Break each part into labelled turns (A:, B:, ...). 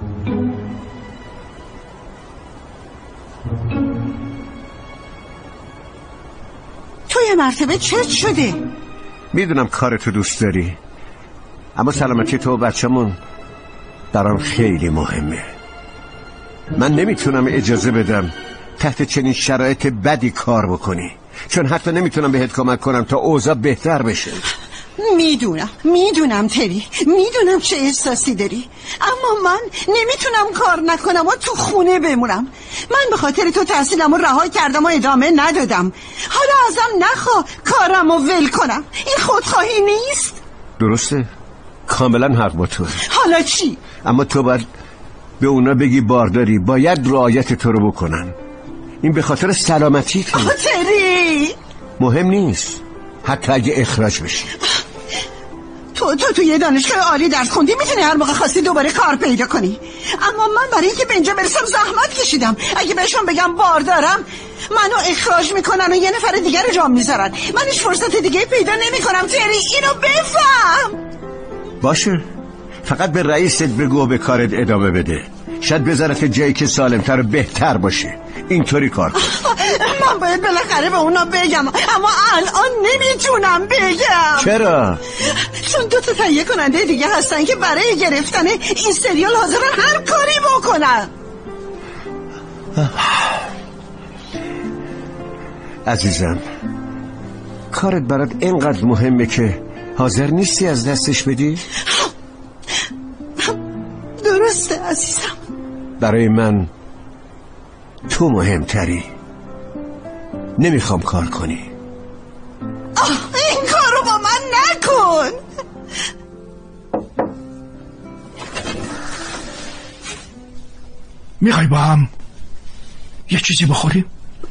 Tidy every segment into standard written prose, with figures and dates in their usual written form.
A: تو یه مرتبه چت شده.
B: میدونم کارتو دوست داری، اما سلامتی تو و بچه‌مون برام خیلی مهمه. من نمیتونم اجازه بدم تحت چنین شرایط بدی کار بکنی، چون حتی نمیتونم بهت کمک کنم تا اوضاع بهتر بشه.
A: میدونم تری، میدونم چه احساسی داری، اما من نمیتونم کار نکنم و تو خونه بمونم. من به خاطر تو تحصیلمو رها کردم و ادامه ندادم. حالا ازم نخوا کارمو ول کنم. این خودخواهی نیست؟
B: درسته، کاملا حق با تو.
A: حالا چی؟
B: اما تو باید به اونا بگی بارداری باید رعایت تو رو بکنن. این به خاطر سلامتی تو.
A: تری
B: مهم نیست حتی اگه اخراج بشی.
A: تو یه دانشگاه عالی درس خوندی، میتونی هر موقع خواستی دوباره کار پیدا کنی. اما من برای اینکه به اینجا برسم زحمت کشیدم. اگه بهشون بگم باردارم منو اخراج میکنن و یه نفر دیگر رو جا میذارن. من هیچ فرصت دیگه پیدا نمیکنم. تری اینو بفهم.
B: باشه، فقط به رئیست بگو و به کارت ادامه بده. شاید بذارت جایی که سالمتر و بهتر باشه. اینطوری کار کن.
A: من باید بالاخره به اونا بگم، اما الان نمیتونم بگم.
B: چرا؟
A: چون 2 تا تهیه کننده دیگه هستن که برای گرفتن این سریال حاضرن هر کاری بکنن.
B: عزیزم، کارت برات اینقدر مهمه که حاضر نیستی از دستش بدی؟
A: درسته عزیزم.
B: برای من تو مهمتری. نمیخوام کار کنی.
A: این کارو با من نکن.
C: میخوای با هم یه چیزی بخوریم؟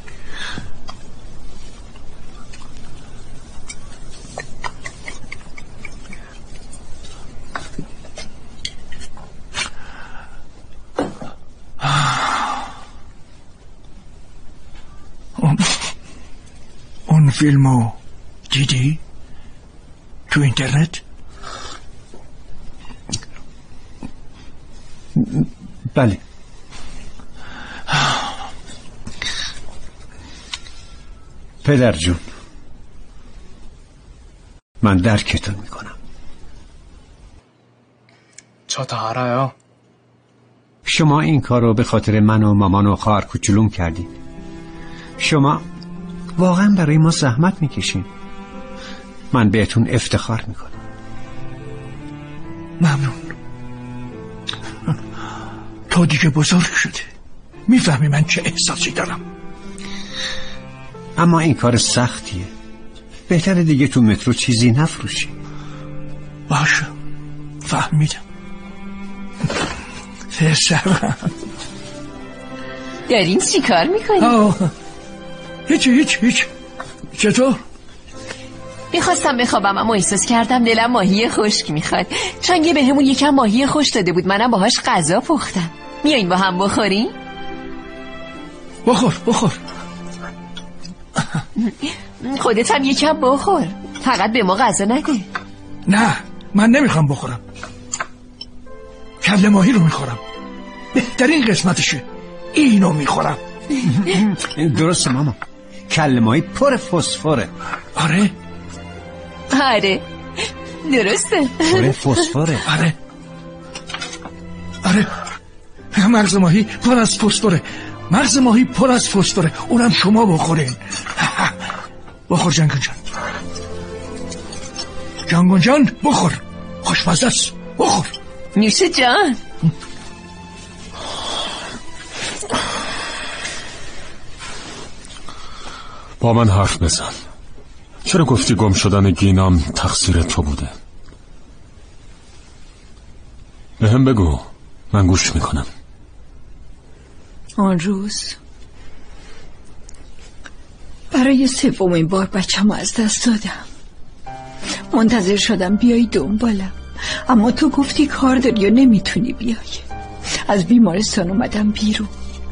C: اون فیلمو دیدی؟ تو اینترنت؟
B: بله. پدر جون، من درکتون میکنم.
D: 저 다 알아요.
E: شما این کار رو به خاطر من و مامان و خواهر کوچولوم کردید. شما واقعا برای ما زحمت میکشین. من بهتون افتخار میکنم.
C: ممنون. تو دیگه بزرگ شده، میفهمی من چه احساسی دارم.
E: اما این کار سختیه. بهتره دیگه تو مترو چیزی نفروشی.
C: باشه، فهمیدم. پسرم
F: دارین چی کار میکنی؟
C: هیچ. چطور؟
F: میخواستم بخوابم اما احساس کردم دلم ماهی خشک میخواد. چنگه به همون یکم ماهی خوش داده بود، منم باهاش غذا پختم. میایین با هم بخوریم؟
C: بخور.
F: خودت هم یکم بخور، فقط به ما غذا نده.
C: نه، من نمیخوام بخورم. کله ماهی رو میخورم، بهترین قسمتشه. اینو میخورم.
E: درسته ماما، کله ماهی پر فسفره.
C: آره
F: درسته،
E: پر فسفره.
C: آره مغز ماهی پر از فسفره. مغز ماهی پر از فسفره، اونم شما بخورین. بخور جنگون جان. جنگون جان بخور، خوشمزه است. بخور.
F: نوشه جان.
G: با من حرف بزن. چرا گفتی گم شدن گینام تقصیر تو بوده؟ بهم بگو، من گوش میکنم.
H: آن روز برای 3مین بار بچه‌مو از دست دادم. منتظر شدم بیایی دنبالم، اما تو گفتی کار داری و نمیتونی بیای. از بیمارستان اومدم بیرون.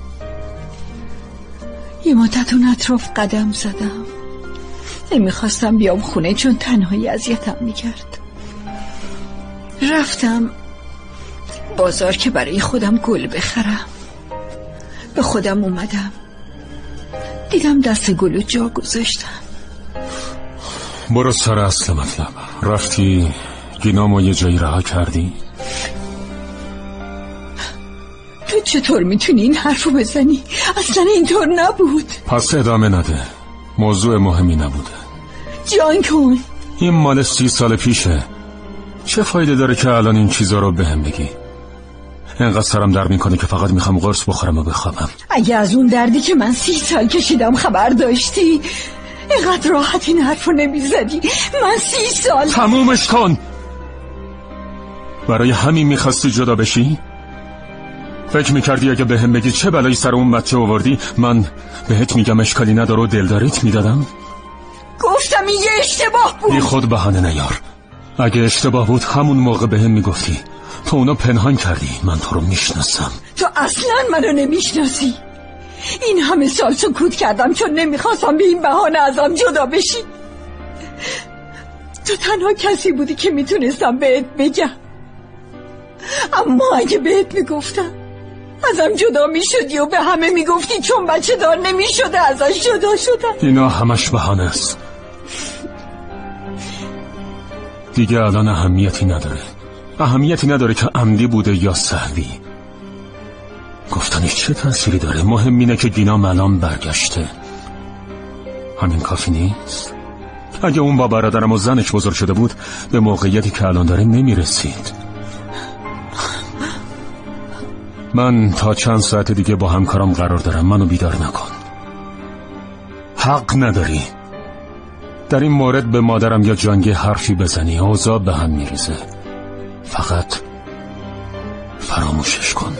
H: یه مدت اون اطراف قدم زدم. نمیخواستم بیام خونه چون تنهایی اذیتم میکرد. رفتم بازار که برای خودم گل بخرم. به خودم اومدم، دیدم دست گلو جا گذاشتم.
G: برو سر اصل مطلب. رفتی گینامو یه جایی رها کردی؟
H: تو چطور میتونی این حرفو بزنی؟ اصلا اینطور نبود.
G: پس ادامه نده، موضوع مهمی نبوده.
H: جان کن.
G: این مال 30 سال پیشه. چه فایده داره که الان این چیزا رو بهم بگی؟ اینقدر سرم درد میکنه که فقط میخوام قرص بخورم و بخوابم.
H: اگه از اون دردی که من 30 سال کشیدم خبر داشتی اینقدر راحت این حرفو نمیزدی. من 30 سال.
G: تمومش کن. برای همین میخواستی جدا بشی؟ فکر میکردی اگه بهم بگی چه بلایی سر اون بچه آوردی من بهت میگم اشکالی نداره و دلداریت میدادم؟
H: گفتم این یه اشتباه بود.
G: بی خود بهانه نیار. اگه اشتباه بود همون موقع بهم میگفتی. تو اونا پنهان کردی. من تو رو میشناسم.
H: تو اصلا منو نمیشناسی. این همه سال سکوت کردم چون نمیخواستم به این بهانه ازم جدا بشی. تو تنها کسی بودی که میتونستم بهت بگم. اما اگه بهت میگفتم ازم جدا میشدی و به همه میگفتی چون بچه دار نمیشده ازش جدا شدم.
G: اینا همش بهانه است. دیگه الان اهمیتی نداره که عمدی بوده یا سهوی. گفتنی چه تأثیری داره؟ مهم اینه که گینا الان برگشته. همین کافی نیست؟ اگه اون با برادرم و زنش بزرگ شده بود به موقعیتی که الان داره نمیرسید. من تا چند ساعت دیگه با همکارم قرار دارم. منو بیدار نکن. حق نداری در این مورد به مادرم یا جانگی حرفی بزنی. اوضاع به هم میریزه. فقط فراموشش کن.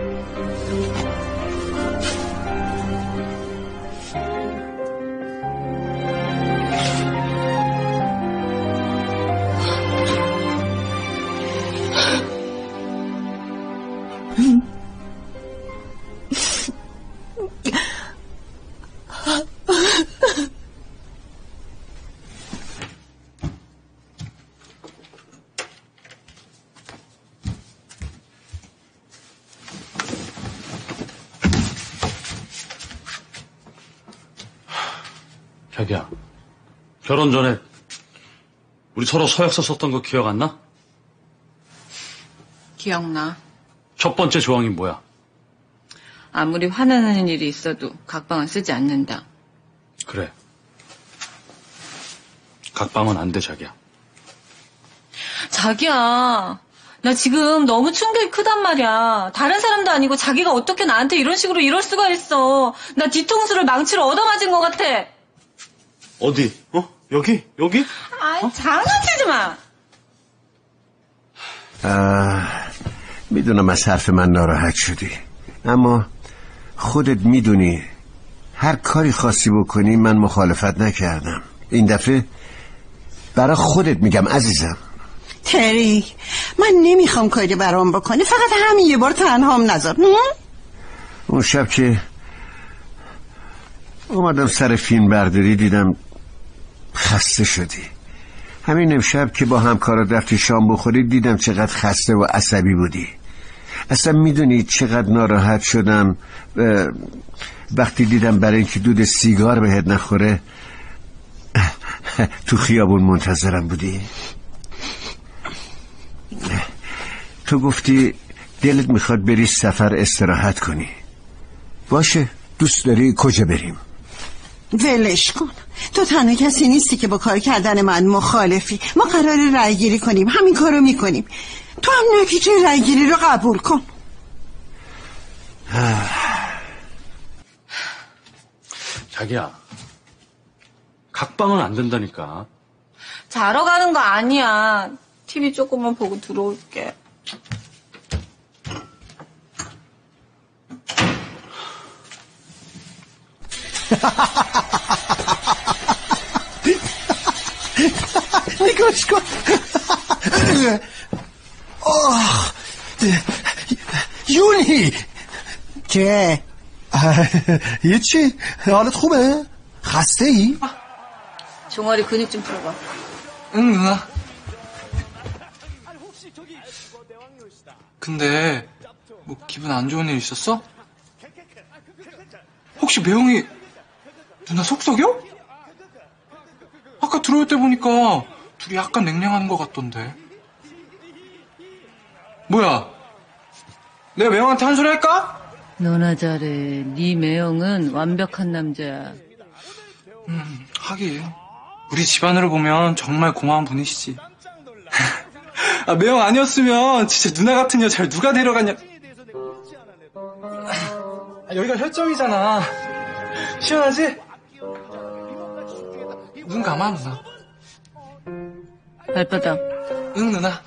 I: 자기야, 결혼 전에 우리 서로 서약서 썼던 거 기억 안 나?
J: 기억나.
I: 첫 번째 조항이 뭐야?
J: 아무리 화나는 일이 있어도 각방은 쓰지 않는다.
I: 그래. 각방은 안 돼, 자기야.
J: 자기야, 나 지금 너무 충격이 크단 말이야. 다른 사람도 아니고 자기가 어떻게 나한테 이런 식으로 이럴 수가 있어. 나 뒤통수를 망치로 얻어맞은 것 같아.
I: 어디? 여기?
J: 아이, 장난치지 마.
B: میدونم از حرف من ناراحت شدی، اما خودت میدونی هر کاری خاصی بکنی من مخالفت نکردم. این دفعه برای خودت میگم عزیزم.
A: تری، من نمیخوام کاری برام بکنی، فقط همین یه بار تنهام نذار.
B: اون شب که اومدم سر فیلم برداری دیدم خسته شدی. همین امشب که با همکارات رفتی شام بخوری دیدم چقدر خسته و عصبی بودی. اصلا میدونی چقدر ناراحت شدم وقتی دیدم برای اینکه دود سیگار بهت نخوره تو خیابون منتظرم بودی. تو گفتی دلت میخواد بری سفر استراحت کنی. باشه، دوست داری کجا بریم؟
A: ولش کن، تو تنها کسی نیستی که با کار کردن من مخالفی. ما قرار رأی گیری کنیم، همین کارو میکنیم. تو هم نتیجه رأی گیری رو قبول کن.
I: 자기야, 각방은 안 된다니까.
J: 자러 가는 거 아니야. TV 조금만 보고 들어올게.
C: نگاش کن. یونی
A: چه؟
C: هیچی، حالت خوبه؟ خسته ای؟
J: 종아리 근육 좀 풀어봐.
C: 응.
D: 근데 뭐 기분 안 좋은 일 있었어? 혹시 매형이 누나 속썩여? 아까 들어올 때 보니까 둘이 약간 냉랭하는 것 같던데. 뭐야? 내가 매형한테 한 소리 할까?
K: 너나 잘해. 네 매형은 완벽한 남자야.
D: 하긴 우리 집안으로 보면 정말 고마운 분이시지. 아, 매형 아니었으면 진짜 누나 같은 여자를 누가 데려갔냐. 여기가 혈점이잖아. 시원하지? 눈 감아 누나.
K: 발바닥.
D: 응 누나.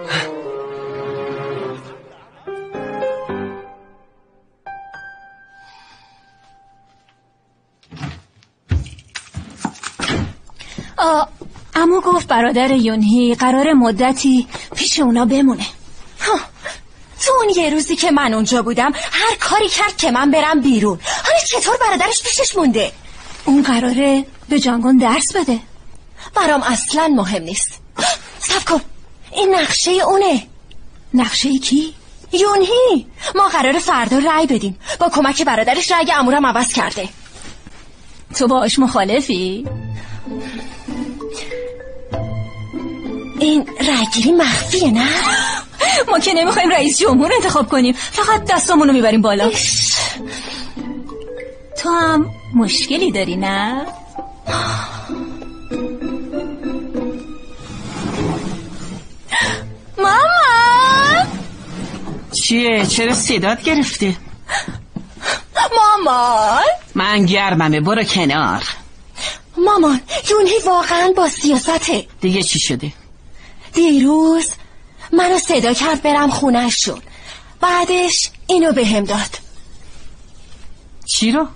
L: عمو گفت برادر یونهی قرار مدتی پیش اونا بمونه. تو اون یه روزی که من اونجا بودم هر کاری کرد که من برم بیرون. حالا چطور برادرش پیشش مونده؟ اون قراره به جانگون درس بده. برام اصلا مهم نیست. صبر کن، این نقشه اونه. نقشه کی؟ یونهی. ما قراره فردا رأی بدیم. با کمک برادرش رأی عمورم عوض کرده. تو باهاش مخالفی؟ این رأیگیری مخفیه نه؟
J: ما که نمیخوایم رئیس جمهور انتخاب کنیم، فقط دستامونو میبریم بالا.
L: تو هم مشکلی داری نه؟ مامان
A: چیه؟ چرا صدات گرفته؟
L: مامان
A: من گرممه، برو کنار.
L: مامان یونهی واقعا با سیاسته.
A: دیگه چی شده؟
L: دیروز منو صدا کرد برم خونه‌شون، بعدش اینو بهم داد.
A: چی رو؟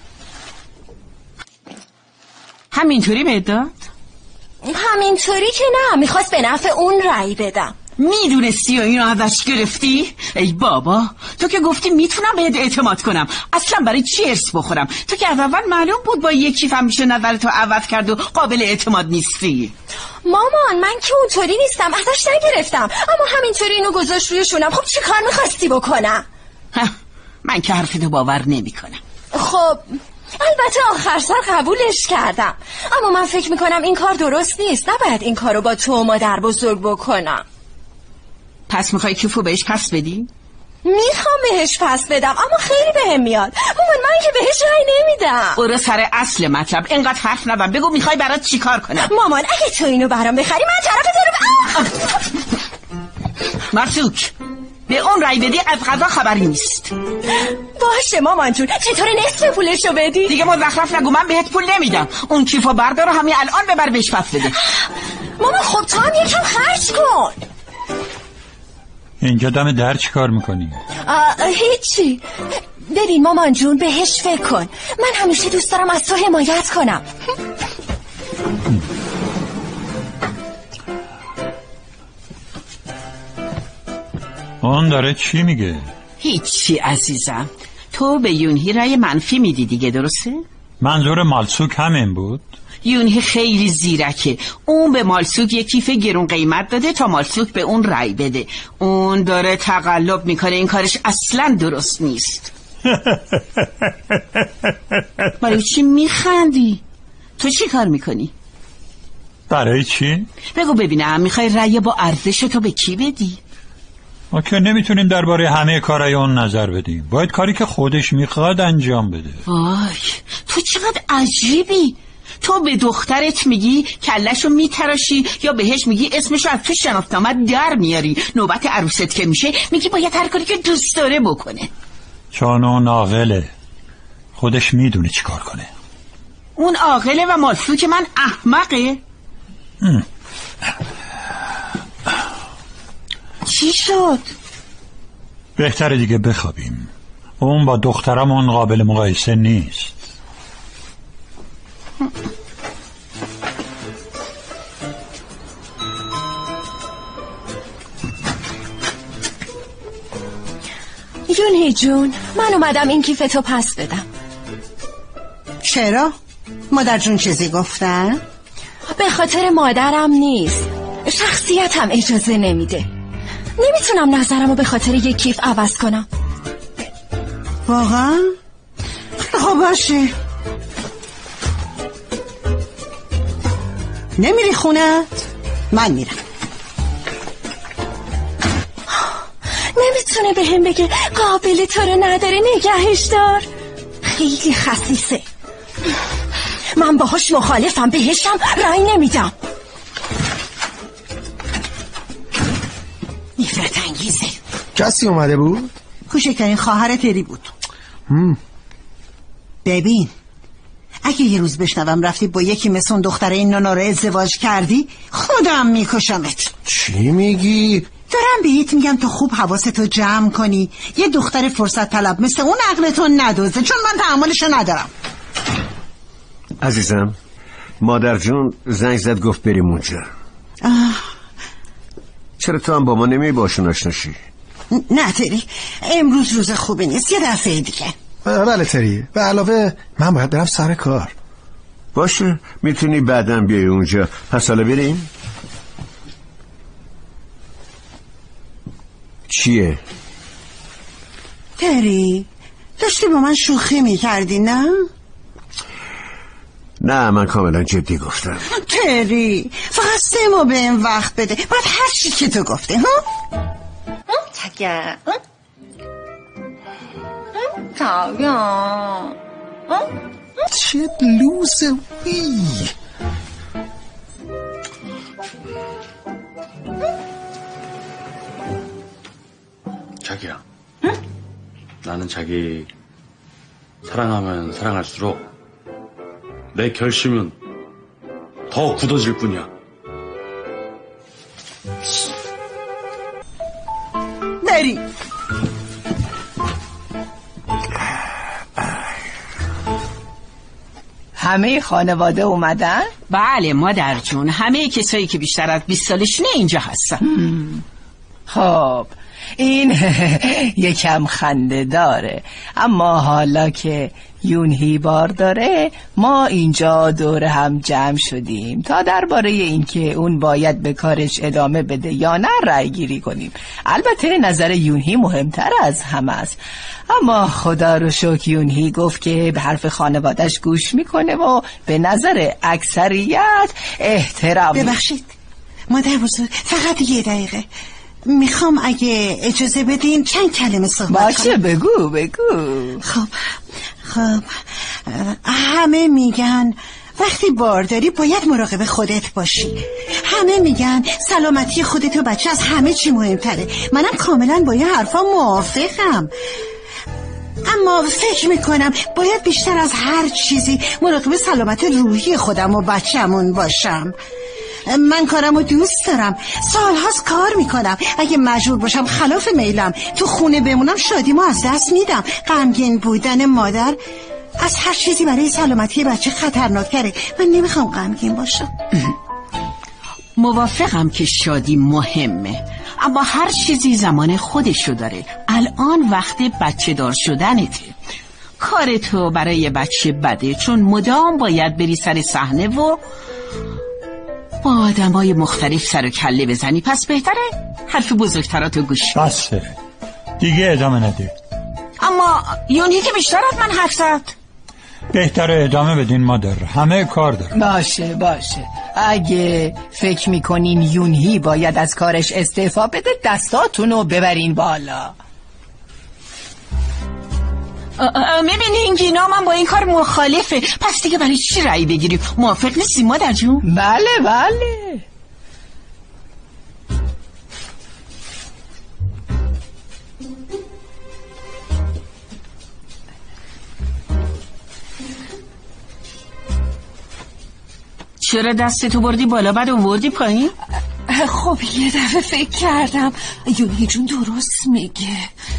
A: همینطوری بهت داد؟
L: همینطوری که نه، میخواست به نفع اون رأی بدم.
A: میدونستی و اینو ازش گرفتی؟ ای بابا، تو که گفتی میتونم بهت اعتماد کنم، اصلا برای چی ارث بخورم؟ تو که از اول معلوم بود با یک کیف همیشه نظرتو عوض کرد و قابل اعتماد نیستی.
L: مامان من که اونطوری نیستم، ازش نگرفتم، اما همینطوری اینو گذاشت روی شونم. خب چی کار میخواستی بکنم؟
A: من که حرفتو باور نمی کنم.
L: خب البته آخر سر قبولش کردم، اما من فکر میکنم این کار درست نیست. نباید این کارو با تو و مادر بزرگ بکنم.
A: پس میخوای کیفو بهش پس بدی؟
L: میخوام بهش پس بدم، اما خیلی بهم میاد. مامان من که بهش رأی نمیدم.
A: برو سر اصل مطلب، اینقدر حرف نزن، بگو میخوای برات چی کار کنم.
L: مامان اگه تو اینو برام بخری من طرف تو رو
A: مرسوک، به اون رأی بدی از قضا خبری نیست.
L: باشه مامان جون، چطور نصف پولشو بدی؟
A: دیگه مزخرف نگو، من بهت پول نمیدم. اون کیفو بردار و همین الان ببر بهش پس بده.
L: مامان خب تو هم یکم خرج کن.
M: اینجا دم در چی کار میکنی؟
L: هیچی. ببین مامان جون بهش فکر کن، من همیشه دوست دارم از تو حمایت کنم.
M: اون داره چی میگه؟
A: هیچی عزیزم، تو به یونهی رأی منفی میدی دیگه، درسته؟
M: منظور مالسوک همین بود؟
A: یونهی خیلی زیرکه، اون به مالسوک یک کیف گرون قیمت داده تا مالسوک به اون رأی بده. اون داره تقلب میکنه، این کارش اصلا درست نیست. برای چی میخندی؟ تو چی کار میکنی؟
M: برای چی؟
A: بگو ببینم، میخوای رأی با ارزش تو به کی بدی؟
M: ما که نمیتونیم درباره همه کارهای اون نظر بدیم، باید کاری که خودش میخواد انجام بده.
A: وای تو چقدر عجیبی، تو به دخترت میگی کلشو میتراشی یا بهش میگی اسمشو از تو شناسنامه در میاری، نوبت عروست که میشه میگی باید هر کاری که دوست داره بکنه.
M: چون اون عاقله، خودش میدونه چی کار کنه.
A: اون عاقله و مالسوک من احمقه؟ چی شد؟
M: بهتره دیگه بخوابیم، اون با دخترمون قابل مقایسه نیست.
L: یونهی جون من اومدم این کیفتو پس بدم.
A: چرا؟ مادر جون چیزی گفتن؟
L: به خاطر مادرم نیست، شخصیتم اجازه نمیده. نمیتونم نظرمو به خاطر یک کیف عوض کنم.
A: واقعا؟ خب باشه. نمیری خونت؟ من میرم.
L: نمیتونه به هم بگه قابل تو رو نداره نگهش دار. خیلی خسیسه. من باهاش مخالفم، بهشم رای نمیدم. نفرت انگیزه.
N: کسی اومده بود؟
A: کوچکترین خواهر تری بود. ببین اگه یه روز بشنوم رفتی با یکی مثل اون دختره این ناناره ازدواج کردی خودم میکشمت.
N: چی میگی؟
A: دارم بهت میگم تو خوب حواستو جمع کنی، یه دختر فرصت طلب مثل اون عقلتو ندوزه، چون من تحملشو ندارم.
B: عزیزم مادر جون زنگ زد گفت بریم اونجا. چرا تو هم با ما نمی باشون آشناشی؟
A: نه تری، امروز روز خوبی نیست، یه دفعه دیگه.
N: بله تری، به علاوه من باید برم سر کار.
B: باشه میتونی بعدم بیای اونجا. پس حالا بریم؟ چیه؟
A: تری داشتی با من شوخی میکردی نه؟
B: نه من کاملا جدی گفتم.
A: تری فقط 3 ماه به این وقت بده، باید هر چی که تو گفته.
J: 자기야, 응? 자기야,
N: چه لوزوی.
I: 자기야, 응? 나는 자기 사랑하면 사랑할수록 내 결심은 더 굳어질 뿐이야.
A: بری.
O: همه خانواده اومدن؟
P: بله مادر جون، همه کسایی که بیشتر از 20 سالشونه اینجا هستن.
O: خب این یکم خنده داره، اما حالا که یونهی بار داره ما اینجا دور هم جمع شدیم تا درباره این که اون باید به کارش ادامه بده یا نه رأی گیری کنیم. البته نظر یونهی مهمتر از همه است، اما خدا رو شکر یونهی گفت که به حرف خانوادش گوش میکنه و به نظر اکثریت احترام.
A: ببخشید مادر بزرگ، فقط 1 دقیقه میخوام اگه اجازه بدین چند کلمه صحبت
O: باشه
A: کنم.
O: بگو.
A: خب همه میگن وقتی بارداری باید مراقب خودت باشی، همه میگن سلامتی خودت و بچه از همه چی مهمتره. منم کاملا با یه حرفا موافقم، اما فکر میکنم باید بیشتر از هر چیزی مراقب سلامت روحی خودم و بچه‌مون باشم. من کارمو دوست دارم، سالهاست کار میکنم، اگه مجبور باشم خلاف میلم تو خونه بمونم شادیمو از دست میدم. غمگین بودن مادر از هر چیزی برای سلامتی بچه خطرناکتره. من نمیخوام غمگین باشم.
P: موافقم که شادی مهمه، اما هر چیزی زمان خودشو داره. الان وقت بچه دار شدنته. کار تو برای بچه بده، چون مدام باید بری سر صحنه و با آدمای مختلف سر و کله بزنی. پس بهتره حرف بزرگتراتو گوش.
M: بسه دیگه ادامه نده.
P: اما یونی که بیشتر از من حرف زد.
M: بهتره ادامه بدین مادر، همه کار دارن.
O: باشه اگه فکر میکنین یونهی باید از کارش استعفا بده دستاتونو ببرین بالا.
P: میبینین گینا من با این کار مخالفه، پس دیگه برای چی رأی بگیریم؟ موافق نیستی مادر جون؟
O: بله
P: چرا دستتو بردی بالا بعد آوردی پایین؟
L: خب یه دفعه فکر کردم یونهی جون درست میگه.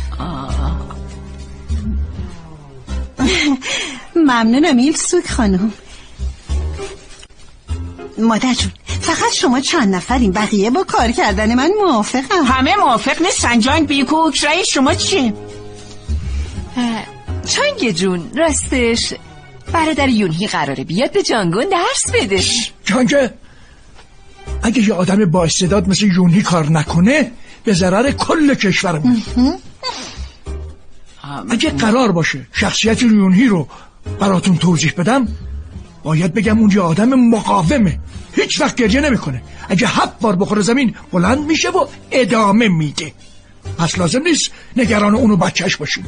A: ممنونم ایلسوک خانم. مادر جون فقط شما چند نفرین، بقیه با کار کردن من موافقم.
P: همه موافق نیستن. جنگ بیکوک رأی شما چیه؟
F: چنگ جون راستش برادر یونهی قراره بیاد به جانگون درس بده.
C: جانگه اگه یه آدم با استعداد مثل یونهی کار نکنه به ضرر کل کشورمون. اگه قرار باشه شخصیت یونهی رو براتون توضیح بدم، باید بگم اون یه آدم مقاومه، هیچ وقت گریه نمیکنه. اگه 7 بار بخوره زمین بلند میشه و ادامه میده. پس لازم نیست نگران اونو بچهش باشیم.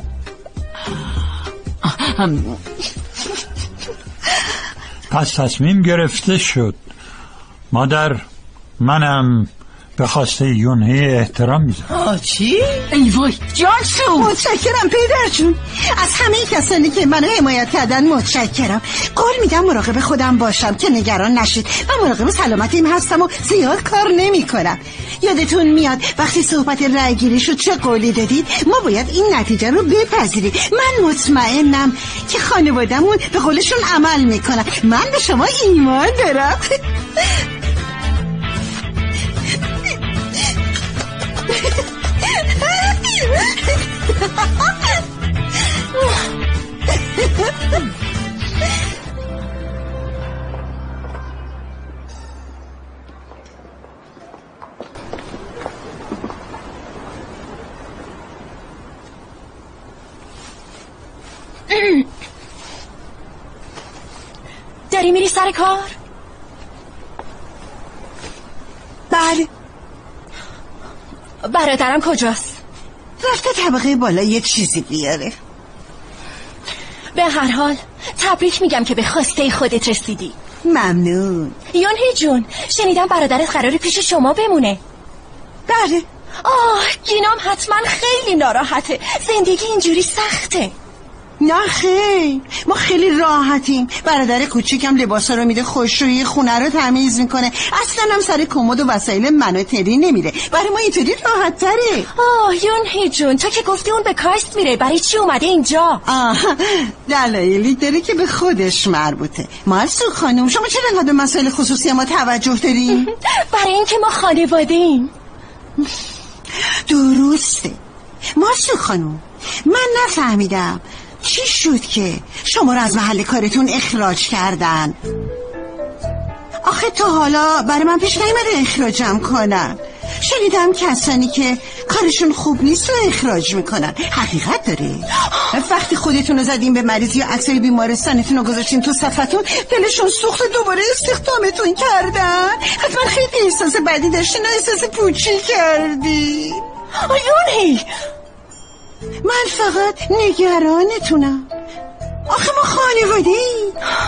M: پس تصمیم گرفته شد. مادر، منم به خواسته یونهی احترام میذارم.
O: چی؟
P: ای وای جانسو،
A: متشکرم پدر جون. از همه کسانی که منو حمایت کردن متشکرم. قول میدم مراقب خودم باشم که نگران نشید و مراقب سلامتیم هستم و زیاد کار نمی کنم. یادتون میاد وقتی صحبت رای گیری شد چه قولی دادید؟ ما باید این نتیجه رو بپذیریم. من مطمئنم که خانوادمون به قولشون عمل میکنن. من به شما ایمان دارم.
L: داری میری سر کار؟
A: بله.
L: برادرم کجاست؟
A: رفته طبقه بالا یه چیزی بیاره.
L: به هر حال تبریک میگم که به خواسته خودت رسیدی.
A: ممنون.
L: یونهی جون، شنیدم برادرت قراره پیش شما بمونه.
A: بله.
L: گینام حتما خیلی ناراحته. زندگی اینجوری سخته.
A: نه خیر، ما خیلی راحتیم. برادر کوچیکم لباسا رو میده، خوشرویی خونه رو تمیز میکنه. اصلا هم سر کمد و وسایل من و تری نمیره. برای ما اینطوری راحت تره.
L: یونهی جون، تو که گفتی اون به کارست میره، برای چی اومده اینجا؟
A: دلایلی داره که به خودش مربوطه. مالسو خانم، شما چرا انقدر به مسائل خصوصی ما توجه دارین؟
L: برای اینکه ما خانواده ایم.
A: درسته. مالسو خانم، من نفهمیدم چی شد که شما رو از محل کارتون اخراج کردن؟ آخه تا حالا برای من پیش نیامده اخراجم کنن. شنیدم کسانی که کارشون خوب نیست رو اخراج میکنن. حقیقت داره؟ وقتی خودتون رو زدین به مریضی یا عکسای بیمارستانتون رو گذاشتین تو صفحتون، دلشون سوخت و دوباره استخدامتون کردن. حتما خیلی احساس بدی داشتین و احساس پوچی کردین.
L: یونهی،
A: من فقط نگرانتونم. آخه ما خانواده‌ایم.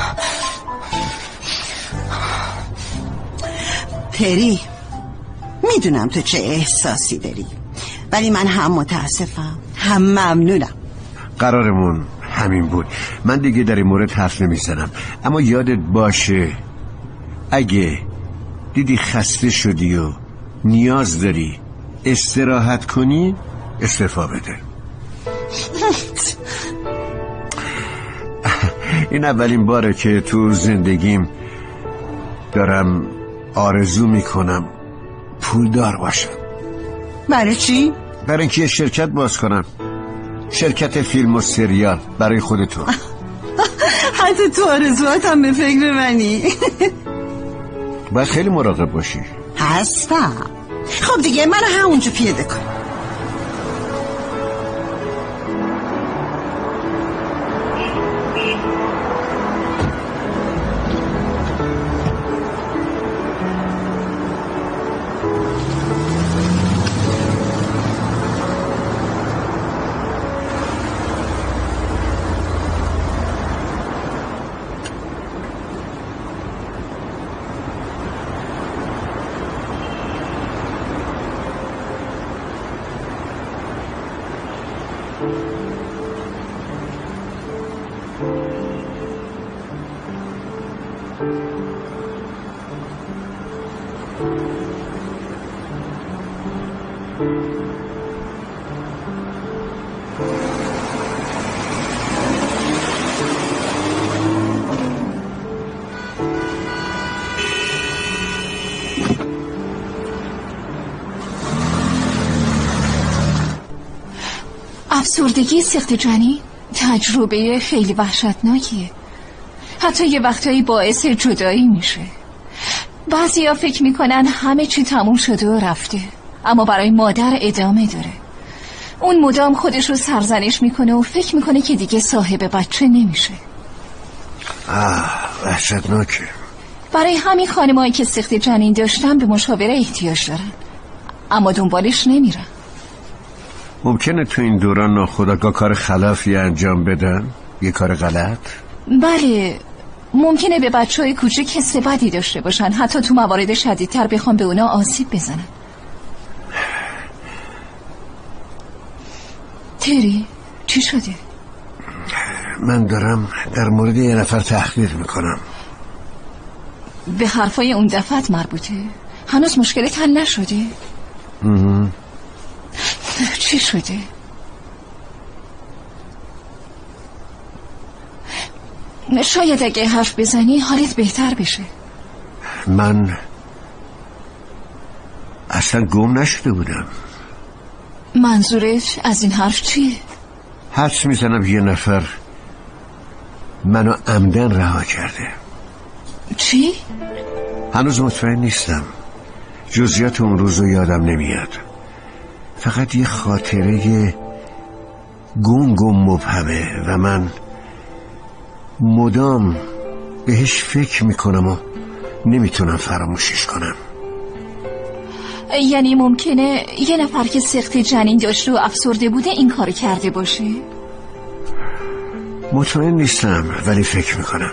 A: پری، میدونم تو چه احساسی داری، ولی من هم متاسفم هم ممنونم.
B: قرارمون همین بود. من دیگه در این مورد حرف نمیزنم، اما یادت باشه اگه دیدی خسته شدی و نیاز داری استراحت کنی، استعفا بده. این اولین باره که تو زندگیم دارم آرزو میکنم پولدار باشم.
A: برای چی؟
B: برای اینکه یه شرکت باز کنم، شرکت فیلم و سریال برای خودتون.
A: حتی تو آرزوهاتم به فکر منی.
B: باید خیلی مراقب باشی.
A: هستم. خب دیگه منو همونجا پیاده کن.
F: افسردگی سخت جانی تجربه خیلی وحشتناکیه. حتی یه وقتایی باعث جدایی میشه. بعضیا فکر میکنن همه چی تموم شده و رفته، اما برای مادر ادامه داره. اون مدام خودش رو سرزنش میکنه و فکر میکنه که دیگه صاحب بچه نمیشه.
B: وحشتناکه.
F: برای همین خانمایی که سقط جنین داشتن به مشاوره احتیاج دارن، اما دنبالش نمیرن.
B: ممکنه تو این دوران ناخودآگاه کار خلافی انجام بدن؟ یه کار غلط؟
F: بله، ممکنه به بچه‌های کوچک حس بدی داشته باشن، حتی تو موارد شدیدتر بخوام به اونا آسیب بزنن. تری، چی شده؟
B: من دارم در مورد یه نفر تحقیق میکنم.
F: به حرفای اون دفعت مربوطه؟ هنوز مشکلت حل نشده؟ چی شده؟ شاید اگه حرف بزنی حالت بهتر بشه.
B: من اصلا گم نشده بودم.
F: منظورت از این حرف چیه؟
B: حدس میزنم یه نفر منو عمدن رها کرده.
F: چی؟
B: هنوز مطمئن نیستم. جزئیات اون روزو یادم نمیاد. فقط یه خاطره گنگ و مبهمه و من مدام بهش فکر میکنم و نمیتونم فراموشش کنم.
F: یعنی ممکنه یه نفر که سقط جنین داشته و افسرده بوده این کار کرده باشه؟
B: مطمئن نیستم ولی فکر میکنم.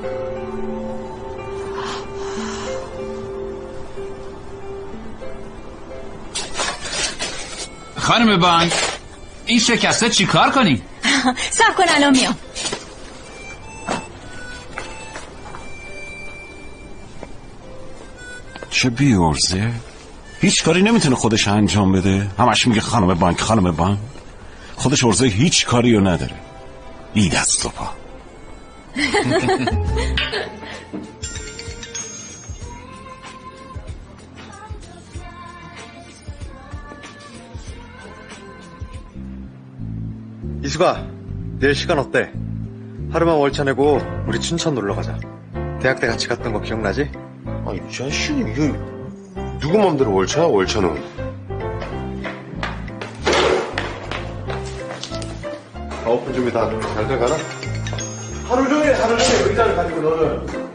Q: خانم بانک، این شکسته چی کار کنیم؟
L: صبر کن الان میام.
R: چه بیورزه؟ هیچ کاری نمیتونه خودش انجام بده. همش میگه خانم بانک خانم بانک. خودش ارزه هیچ کاری رو نداره. ای دست و پا.
S: 이수가, 내일 시간 어때? 하루만 월차 내고 우리 춘천 놀러 가자. 대학 때 같이 갔던 거 기억나지?
T: 아니 이 자식이 이게 누구 맘대로 월차야? 월차는 오픈 준비 다 잘 돼가나? 하루 종일 의자를 가지고 너는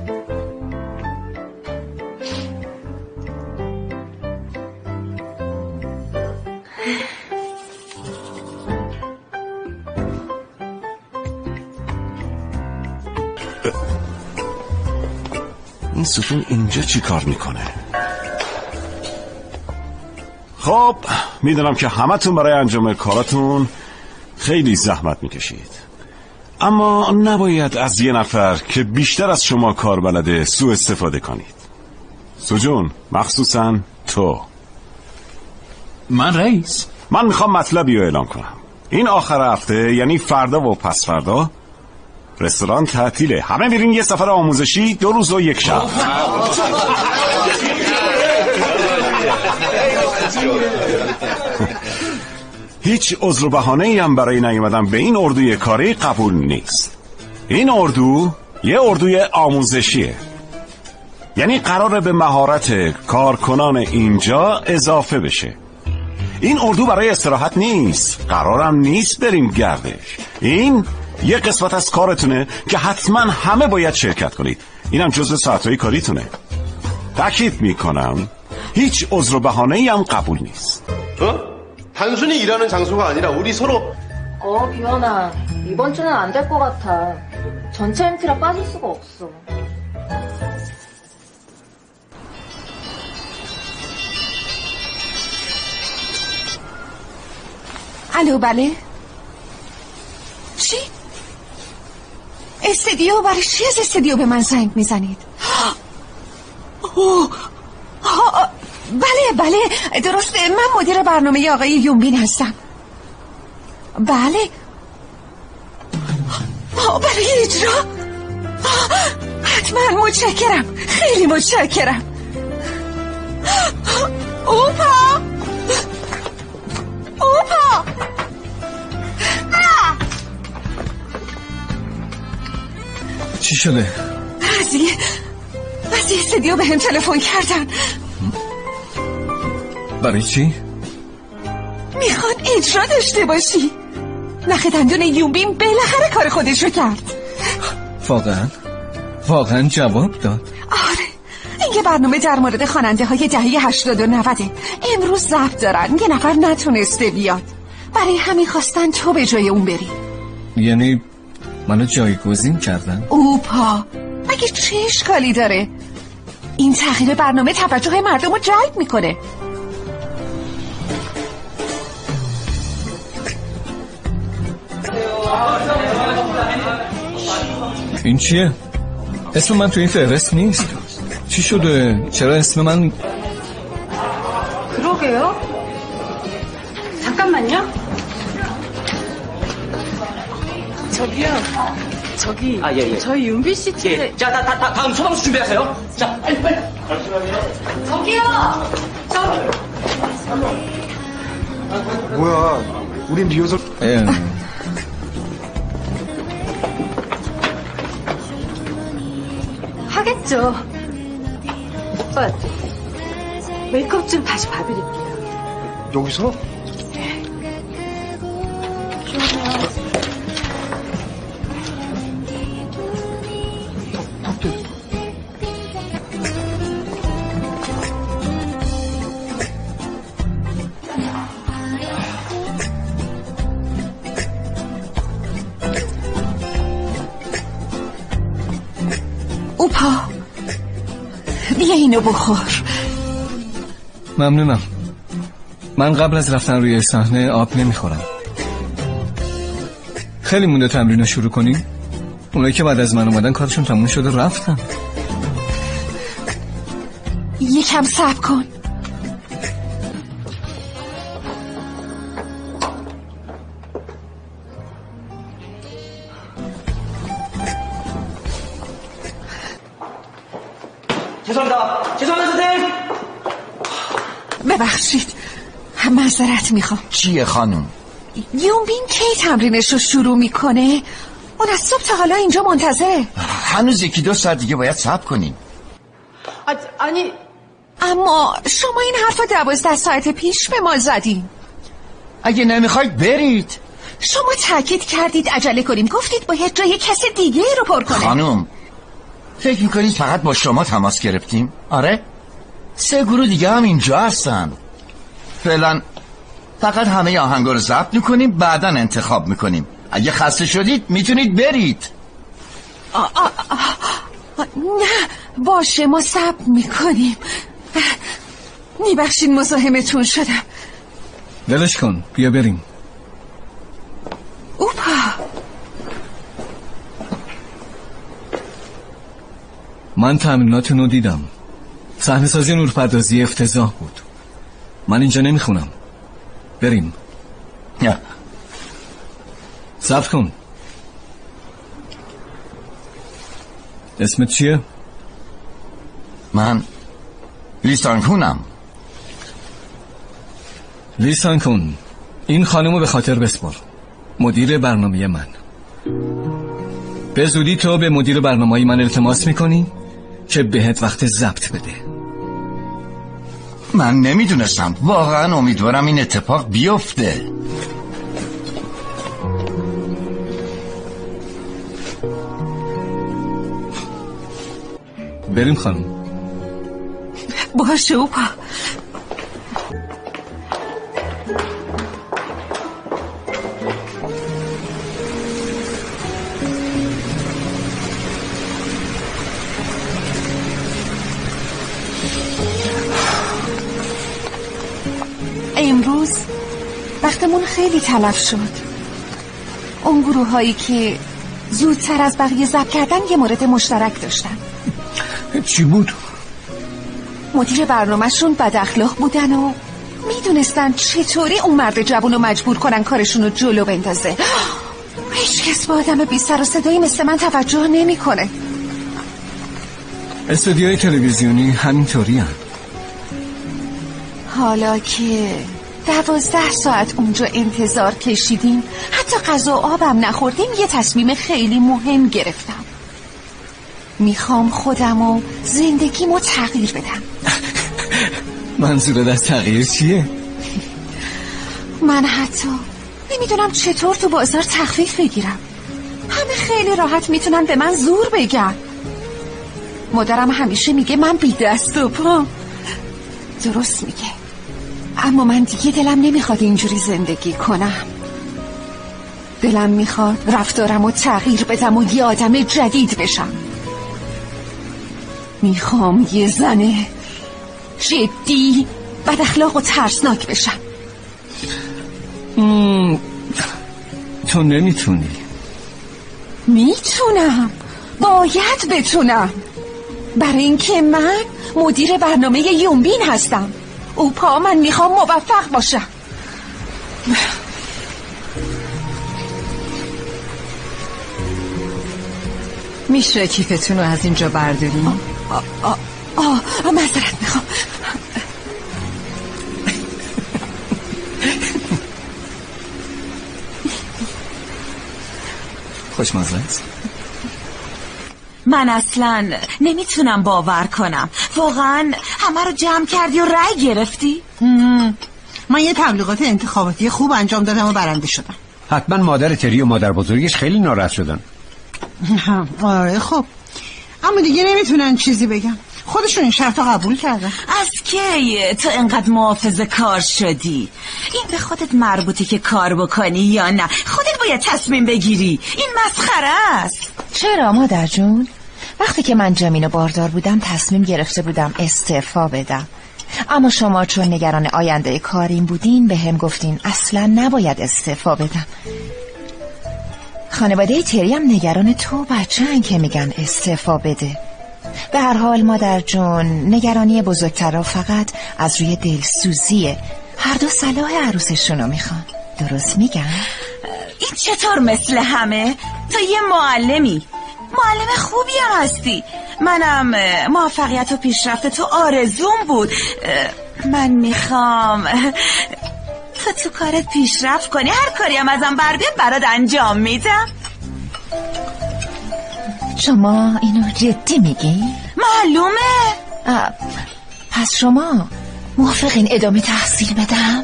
R: این ستون اینجا چی کار میکنه؟ خب میدونم که همتون برای انجام کاراتون خیلی زحمت میکشید، اما نباید از یه نفر که بیشتر از شما کار بلده سوء استفاده کنید. سجون، مخصوصا تو.
Q: من رئیس،
R: من میخوام مطلبی رو اعلام کنم. این آخر هفته یعنی فردا و پس فردا رستوران تعطیله. همه میرین یه سفر آموزشی 2 روز و 1 شب. هیچ عذر و بهانه‌ای هم برای نیومدن به این اردوی کاری قبول نیست. این اردو یه اردوی آموزشیه، یعنی قراره به مهارت کارکنان اینجا اضافه بشه. این اردو برای استراحت نیست، قرارم نیست بریم گردش. این یه قسمت از کارتونه که حتما همه باید شرکت کنید. اینم جزء ساعتهای کاریتونه. تأکید میکنم هیچ عذر و بهانه‌ای هم قبول نیست.
T: 단순히 일하는 장소가 아니라 우리 서로
U: 미연아, 이번 주는 안 될 것 같아. 전체 MT라 빠질 수가 없어.
A: الو بله چی؟ استدیو؟ برای چی از استدیو به من زنگ میزنید؟ بله درسته، من مدیر برنامه آقای یونبین هستم. بله برای اجرا؟ حتما، متشکرم، خیلی متشکرم. اوپا
N: چی شده؟
A: از استدیو به هم تلفن کردن.
E: برای چی؟
A: میخوان اجرا داشته باشی. نخ دندون یونبین بالاخره کار خودش رو کرد.
E: واقعا جواب داد.
A: آره، این که برنامه در مورد خواننده های دهه 80 و 90 امروز ضبط دارن. یه نفر نتونسته بیاد، برای همین خواستن تو به جای اون بری.
E: یعنی منو جایگزین کردن؟
A: اوپا، مگه چه اشکالی داره؟ این تغییر برنامه توجه مردم رو جلب میکنه.
E: این چیه؟ اسم من تو این فهرست نیست. چی شده؟ چرا اسم من؟
V: 그러게요. 잠깐만요. 저기요. 저기.
W: 아, 예.
V: 저희 윤비 씨 집에.
W: 예. 자, 다음 소방수 준비하세요. 자, 빨리.
V: 저기요.
T: 뭐야, 우린 리허설.
V: 하겠죠. 오빠, 메이크업 좀 다시 봐드릴게요.
T: 여기서?
A: اوپا، بیا اینو بخور.
E: ممنونم. من قبل از رفتن روی صحنه آب نمیخورم. خیلی مونده تمرین رو شروع کنیم. اونایی که بعد از من اومدن کارشون تموم شده رفتن.
A: یکم صبر کن.
W: 죄송합니다 선생님.
A: ببخشید، معذرت میخوام.
X: چیه خانم؟
A: یونبین کی تمرینش رو شروع میکنه؟ اون از صبح تا حالا اینجا منتظره.
X: هنوز 1-2 ساعت دیگه باید صبر کنیم.
A: اما شما این حرف 12 ساعت پیش به ما زدین.
X: اگه نمیخواید برید.
A: شما تاکید کردید عجله کنیم، گفتید باید جای کسی دیگه رو پر کنه.
X: خانم، فکر میکنید فقط با شما تماس گرفتیم؟ آره؟ 3 گروه دیگه هم اینجا هستن. فعلا فقط همه آهنگا رو ضبط میکنیم، بعدا انتخاب میکنیم. اگه خسته شدید میتونید برید.
A: نه باشه، ما صبر میکنیم. میبخشین مزاحمتون شدم.
E: ولش کن، بیا بریم.
A: اوپا،
E: من تمریناتون رو دیدم. صحنه سازی نورپردازی افتضاح بود. من اینجا نمیخونم. بریم. صبر کن. اسمت چیه؟
X: من لیسانکونم.
E: لیسانکون، این خانمو به خاطر بسپار. مدیر برنامه من. به زودی تو به مدیر برنامه من التماس میکنی که بهت وقت ضبط بده.
X: من نمیدونستم. واقعا امیدوارم این اتفاق بیفته.
E: بریم خانم.
A: باشه اوپا. امروز وقتمون خیلی تلف شد. اون گروه هایی که زودتر از بقیه ضبط کردن یه مورد مشترک داشتن.
E: چی بود؟
A: مدیر برنامه‌شون بد اخلاق بودن و میدونستن چطوری اون مرد جوون رو مجبور کنن کارشون رو جلو بندازه. هیچ کس با آدم بی سر و صدایی مثل من توجه نمی‌کنه.
E: استودیوهای تلویزیونی همینطوری هن.
A: حالا که 12 ساعت اونجا انتظار کشیدیم، حتی غذا و آبم نخوردیم، یه تصمیم خیلی مهم گرفتم. میخوام خودم و زندگیمو تغییر بدم.
E: منظورت از تغییر چیه؟
F: من حتی نمیدونم چطور تو بازار تخفیف بگیرم. همه خیلی راحت میتونن به من زور بگن. مادرم همیشه میگه من بی دست و پا. درست میگه، اما من دیگه دلم نمیخواد اینجوری زندگی کنم. دلم میخواد رفتارمو تغییر بدم و یه آدم جدید بشم. میخوام یه زن جدی، بد اخلاق و ترسناک بشم.
E: تو نمیتونی.
F: میتونم، باید بتونم. برای اینکه من مدیر برنامه یونبین هستم. اوپا، من میخوام موفق باشم. میشه کیفتون رو از اینجا برداریم؟ معذرت میخوام.
E: خوشمزه است.
L: من اصلا نمیتونم باور کنم. واقعا همه رو جمع کردی و رأی گرفتی؟
A: من یه تبلیغات انتخاباتی خوب انجام دادم و برنده شدم.
B: حتما مادر تری و مادر بزرگش خیلی ناراحت شدن.
A: آره خب، اما دیگه نمیتونن چیزی بگم. خودشون این شرط قبول کردن.
L: از کی تو انقدر محافظه کار شدی؟ این به خودت مربوطه که کار بکنی یا نه؟ خودت باید تصمیم بگیری. این مسخره است.
F: چرا مادر جون؟ وقتی که من جمین و باردار بودم تصمیم گرفته بودم استعفا بدم، اما شما چون نگران آینده کاریم بودین به هم گفتین اصلا نباید استعفا بدم. خانواده تری هم نگران تو بچه‌ن که میگن استعفا بده. به هر حال مادر جون، نگرانی بزرگترها فقط از روی دلسوزیه. هر دو صلاح عروسشونو میخوان. درست میگم؟
L: این چطور مثل همه؟ تو یه معلم خوبی هم هستی. منم موفقیت و پیشرفت تو آرزوم بود. من میخوام تو کارت پیشرفت کنی. هر کاری هم ازم بردیم برات انجام میدم.
F: شما اینو جدی میگی؟
L: معلومه.
F: پس شما موافقین ادامه تحصیل بدم؟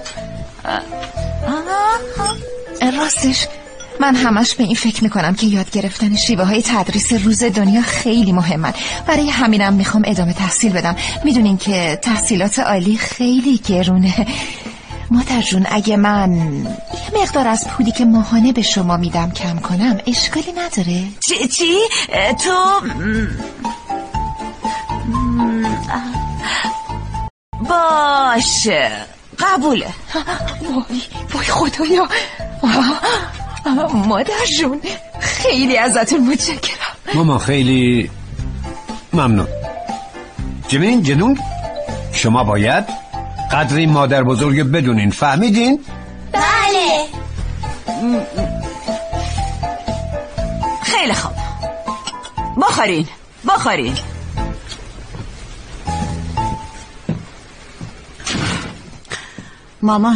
F: راستش من همش به این فکر میکنم که یاد گرفتن شیوه های تدریس روز دنیا خیلی مهمن. برای همینم میخوام ادامه تحصیل بدم. میدونین که تحصیلات عالی خیلی گرونه. مادر جون، اگه من یه مقدار از پولی که ماهانه به شما میدم کم کنم اشکالی نداره؟
L: چی؟ تو باشه، قبوله.
F: وای خدایا. مادر جون خیلی ازتون متشکرم.
B: ماما خیلی ممنون. جمین جنون، شما باید قدر این مادر بزرگ بدونین. فهمیدین؟
L: بله. خیلی خوب، بخورین.
A: مامان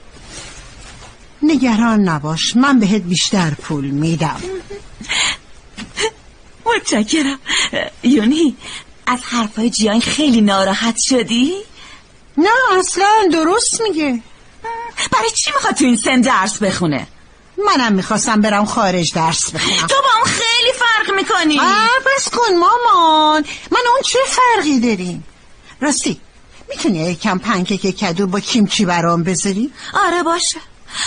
A: نگران نباش، من بهت بیشتر پول میدم.
L: متشکرم. یونی، از حرفای جیان خیلی ناراحت شدی؟
A: نه اصلا، درست میگه.
L: برای چی میخواد تو این سن درس بخونه؟
A: منم میخواستم برم خارج درس بخونم.
L: تو با اون خیلی فرق میکنی.
A: بس کن مامان، من اون چه فرقی داریم؟ راستی میتونی یکم پنکیک کدو با کیمچی برام بذاری؟
L: آره باشه.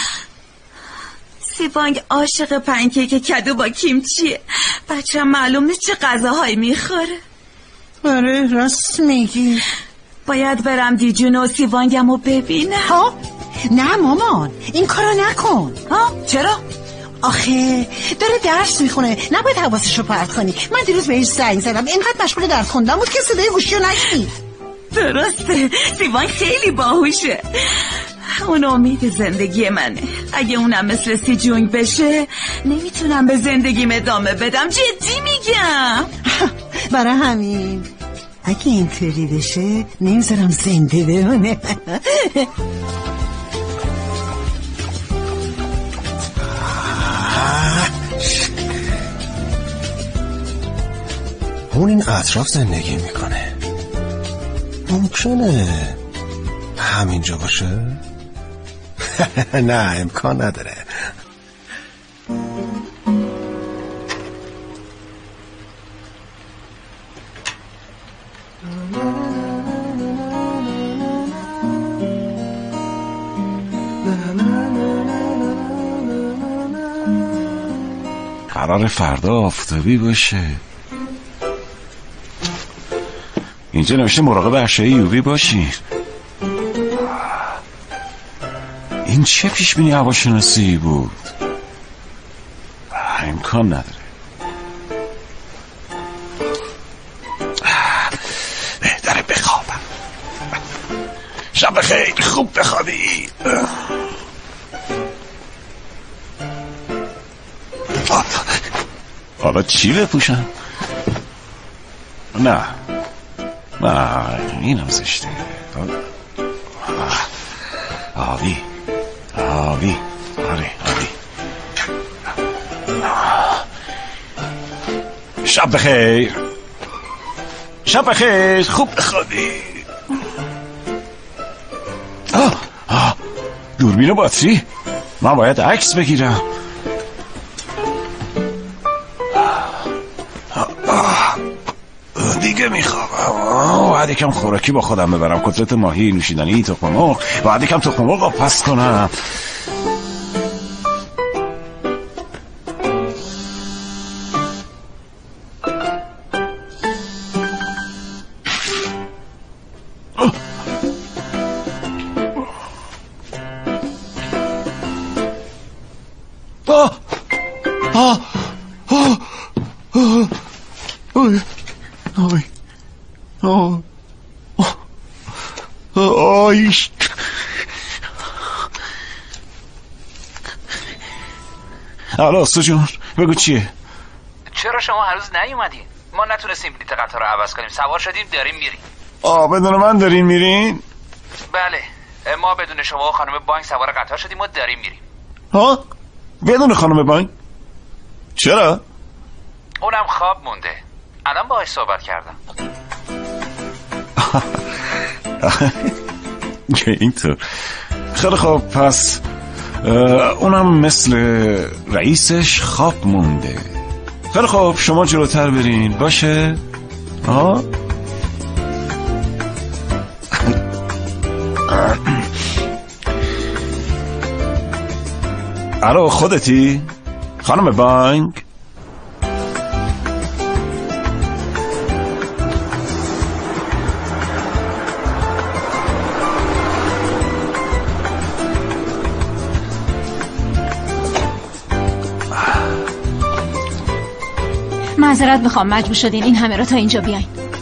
L: سیبانگ عاشق پنکیک کدو با کیمچیه. بچه معلوم نیست چه غذاهایی میخوره.
A: آره راست میگی.
L: باید برم دیجون و سیبانگمو ببینم.
A: نه مامان، این کارو نکن.
L: چرا؟
A: آخه داره درس میخونه، نباید حواسشو پرت کنی. من دیروز بهش زنگ زدم، اینقدر مشغول درس خوندن بود که صدای گوشیو نشنید.
L: درسته، سیبانگ خیلی باهوشه. اون امید زندگی منه. اگه اونم مثل سی جونگ بشه نمیتونم به زندگیم ادامه بدم. جدی میگم.
A: برای همین اگه اینطوری بشه نمیذارم زنده بمونه.
N: اون این اطراف زندگی میکنه. ممکنه همینجا باشه؟ نه امکان نداره.
R: قرار فردا آفتابی باشه. اینجا نوشته مراقب اشعه یووی باشین. این چه پیش بینی هواشناسی بود؟ امکان نداره. بهتره بخوابم. شب بخیر، خوب بخوابی. حالا چی بپوشم؟ نه اینم زشته. آبی آره آبی. شب بخیر خوب بخوابی. دوربین و باتری من باید عکس بگیرم. دیگه میخوابم. باید یکم خوراکی با خودم ببرم، کتلت ماهی، نوشیدنی، تخم مرغ. باید یکم تخم مرغ پس کنم. حالا استو جون بگو چیه؟
Q: چرا شما هنوز نیومدین؟ ما نتونستیم بلیط قطار رو عوض کنیم. سوار شدیم داریم میریم.
R: بدون من دارین میرین؟
Q: بله ما بدون شما و خانم بانک سوار قطار شدیم و داریم میریم.
R: بدون خانم بانک؟ چرا؟
Q: اونم خواب مونده. الان باهاش صحبت کردم.
R: اینطور. خیلی خوب، پس اونم مثل رئیسش خواب مونده. خیلی خوب، شما جلوتر برین. باشه؟ الو خودتی؟ خانم بانک؟
L: معذرت میخوام مجبور شدین این همه را تا اینجا بیاین.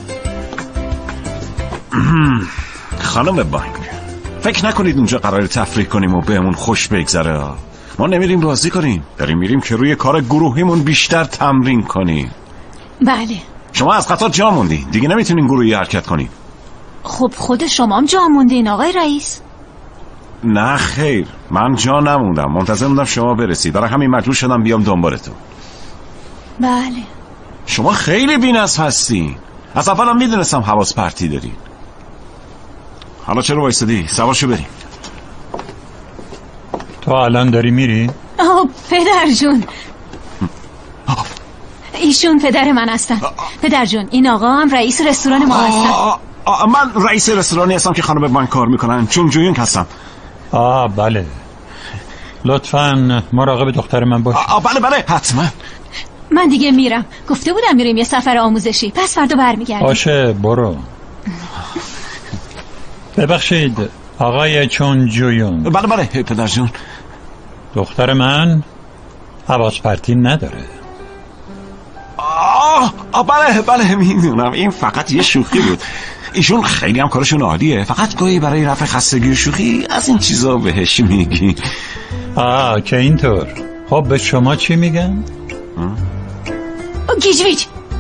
R: خانم بانک، فکر نکنید اونجا قرار تفریح کنیم و بهمون خوش بگذره. ما نمیریم بازی کنیم، داریم میریم که روی کار گروهیمون بیشتر تمرین کنیم.
L: بله.
R: شما از قطار جا موندین، دیگه نمیتونین گروهی حرکت کنین.
L: خب خود شما هم جا موندین آقای رئیس.
R: نه خیر، من جا نموندم، منتظر موندم شما برسید، برای همین مجبور شدم بیام دنبالتون.
L: بله.
R: شما خیلی بی‌نصب هستین. از اولم میدونستم حواس پرتی دارین. حالا چرا وایسادی؟ سوار شو بریم.
M: تو الان داری میری؟
L: پدر جون، ایشون پدر من هستن. پدر جون، این آقا هم رئیس رستوران ما هستن.
R: من رئیس رستورانی هستم که خانم بانک کار میکنن. چون جویونگ هستم.
M: بله، لطفاً مراقب دختر من باش.
R: بله حتما.
L: من دیگه میرم. گفته بودم میریم یه سفر آموزشی، پس فردا برمیگردیم.
M: باشه برو. ببخشید آقای چون جویون.
R: بله پدر جون.
M: دختر من حواس پرتی نداره.
R: بله میدونم، این فقط یه شوخی بود. ایشون خیلی هم کارشون عالیه، فقط گاهی برای رفع خستگی و شوخی از این چیزا بهش میگی.
M: که اینطور. خب به شما چی میگن؟
L: گیجویج.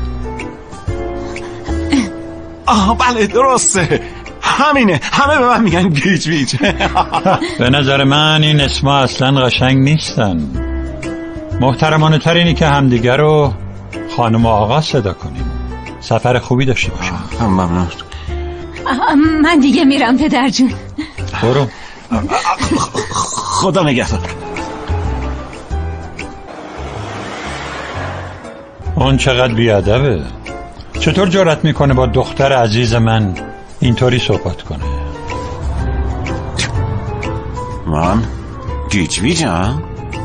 R: بله درسته، همینه، همه به من میگن گیجویج.
M: به نظر من این اسما اصلا قشنگ نیستن. محترمانه تر اینی که همدیگر رو خانم و آقا صدا کنیم. سفر خوبی داشته باشیم.
R: ممنون.
L: من دیگه میرم پدر جون.
M: برو.
R: خدا نگهدار.
M: اون چقدر بیادبه. چطور جرأت میکنه با دختر عزیز من اینطوری صحبت کنه؟
R: من؟ گیجویجم؟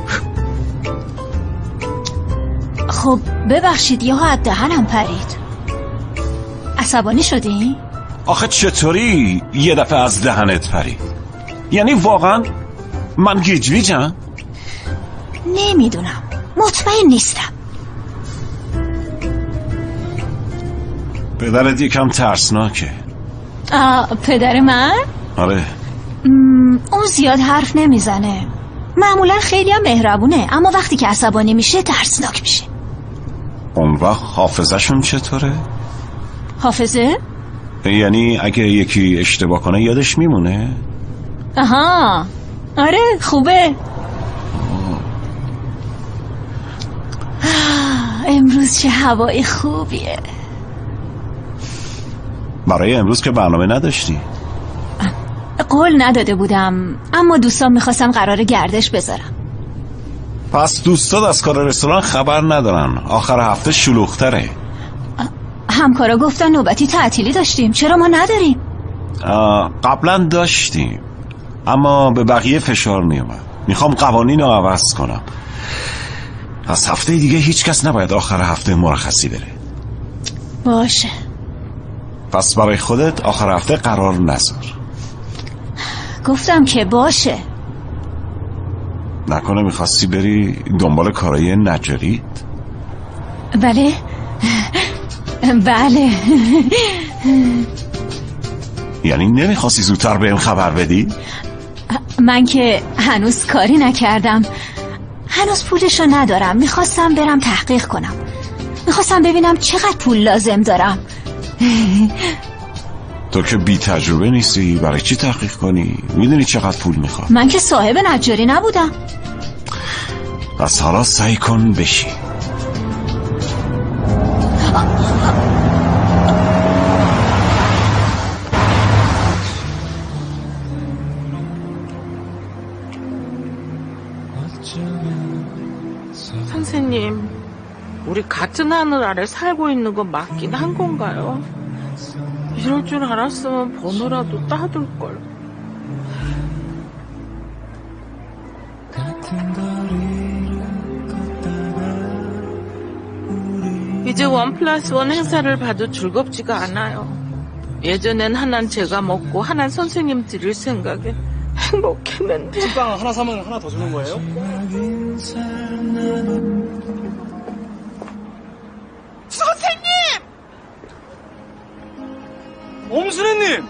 L: خب ببخشید یهو از دهنم پرید. عصبانی شدی؟
R: آخه چطوری یه دفعه از دهنت پرید؟ یعنی واقعا من گیجویجم؟
L: نمیدونم، مطمئن نیستم.
R: پدرت یکم ترسناکه.
L: پدر من؟
R: آره.
L: اون زیاد حرف نمیزنه، معمولا خیلی هم مهربونه، اما وقتی که عصبانی میشه ترسناک میشه.
R: اون وقت حافظه‌شون چطوره؟
L: حافظه؟
R: یعنی اگه یکی اشتباه کنه یادش میمونه؟
L: آها آره خوبه. امروز چه هوای خوبیه.
R: برای امروز که برنامه نداشتی؟
L: قول نداده بودم، اما دوستان میخواستم قرار گردش بذارم.
R: پس دوستات از کار رستوران خبر ندارن، آخر هفته شلوغ‌تره.
L: همکارا گفتن نوبتی تعطیلی داشتیم، چرا ما نداریم؟
R: قبلا داشتیم اما به بقیه فشار میومد. میخوام قوانین رو عوض کنم. از هفته دیگه هیچ کس نباید آخر هفته مرخصی بره.
L: باشه.
R: پس برای خودت آخر هفته قرار نذار.
L: گفتم که باشه.
R: نکنه میخواستی بری دنبال کارای نجاریت؟
L: بله بله.
R: یعنی نمیخواستی زودتر بهم خبر بدی؟
L: من که هنوز کاری نکردم، هنوز پولشو ندارم. میخواستم برم تحقیق کنم، میخواستم ببینم چقدر پول لازم دارم.
R: تو که بی تجربه نیستی، برای چی تحقیق کنی؟ میدونی چقدر پول میخواد.
L: من که صاحب نجاری نبودم.
R: پس حالا سعی کن بشی.
D: 선생님, 우리 같은 하늘 아래 살고 있는 거 맞긴 한 건가요? 이럴 줄 알았으면 번호라도 따둘걸. 이제 1+1 행사를 봐도 즐겁지가 않아요. 예전엔 하나는 제가 먹고 하나는 선생님 드릴 생각에 행복했는데.
G: 찐빵 하나 사면 하나 더 주는 거예요?
D: 선생님!
G: 엄순애님!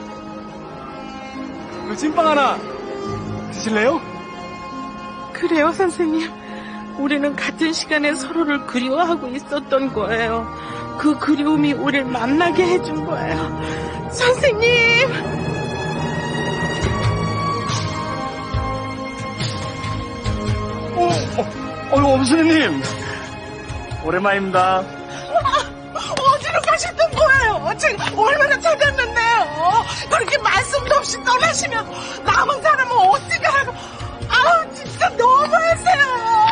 G: 찐빵 하나 드실래요?
D: 그래요, 선생님. 우리는 같은 시간에 서로를 그리워하고 있었던 거예요. 그 그리움이 우리를 만나게 해준 거예요. 선생님!
G: 엄순애님! 오랜만입니다.
D: 어디로 가셨던 거예요? 제가 얼마나 찾았는데요. 그렇게 말씀도 없이 떠나시면 남은 사람은 어떻게 하고. 아우 진짜 너무하세요.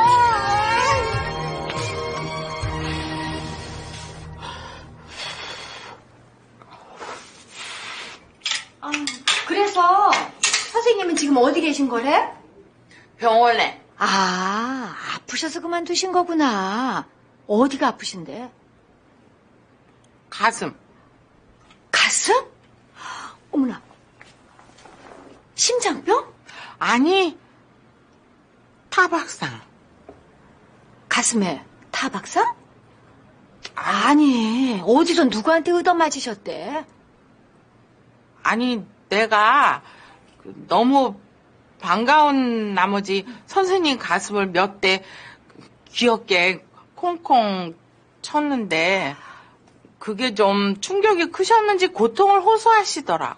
V: 그래서 선생님은 지금 어디 계신 거래?
D: 병원에.
V: 아, 아프셔서 그만두신 거구나. 어디가 아프신데?
D: 가슴.
V: 가슴? 어머나. 심장병?
D: 아니, 타박상.
V: 가슴에 타박상? 아니, 어디서 누구한테 얻어맞으셨대?
D: 아니, 내가 너무 반가운 나머지 선생님 가슴을 몇 대 귀엽게 콩콩 쳤는데 그게 좀 충격이 크셨는지 고통을 호소하시더라고.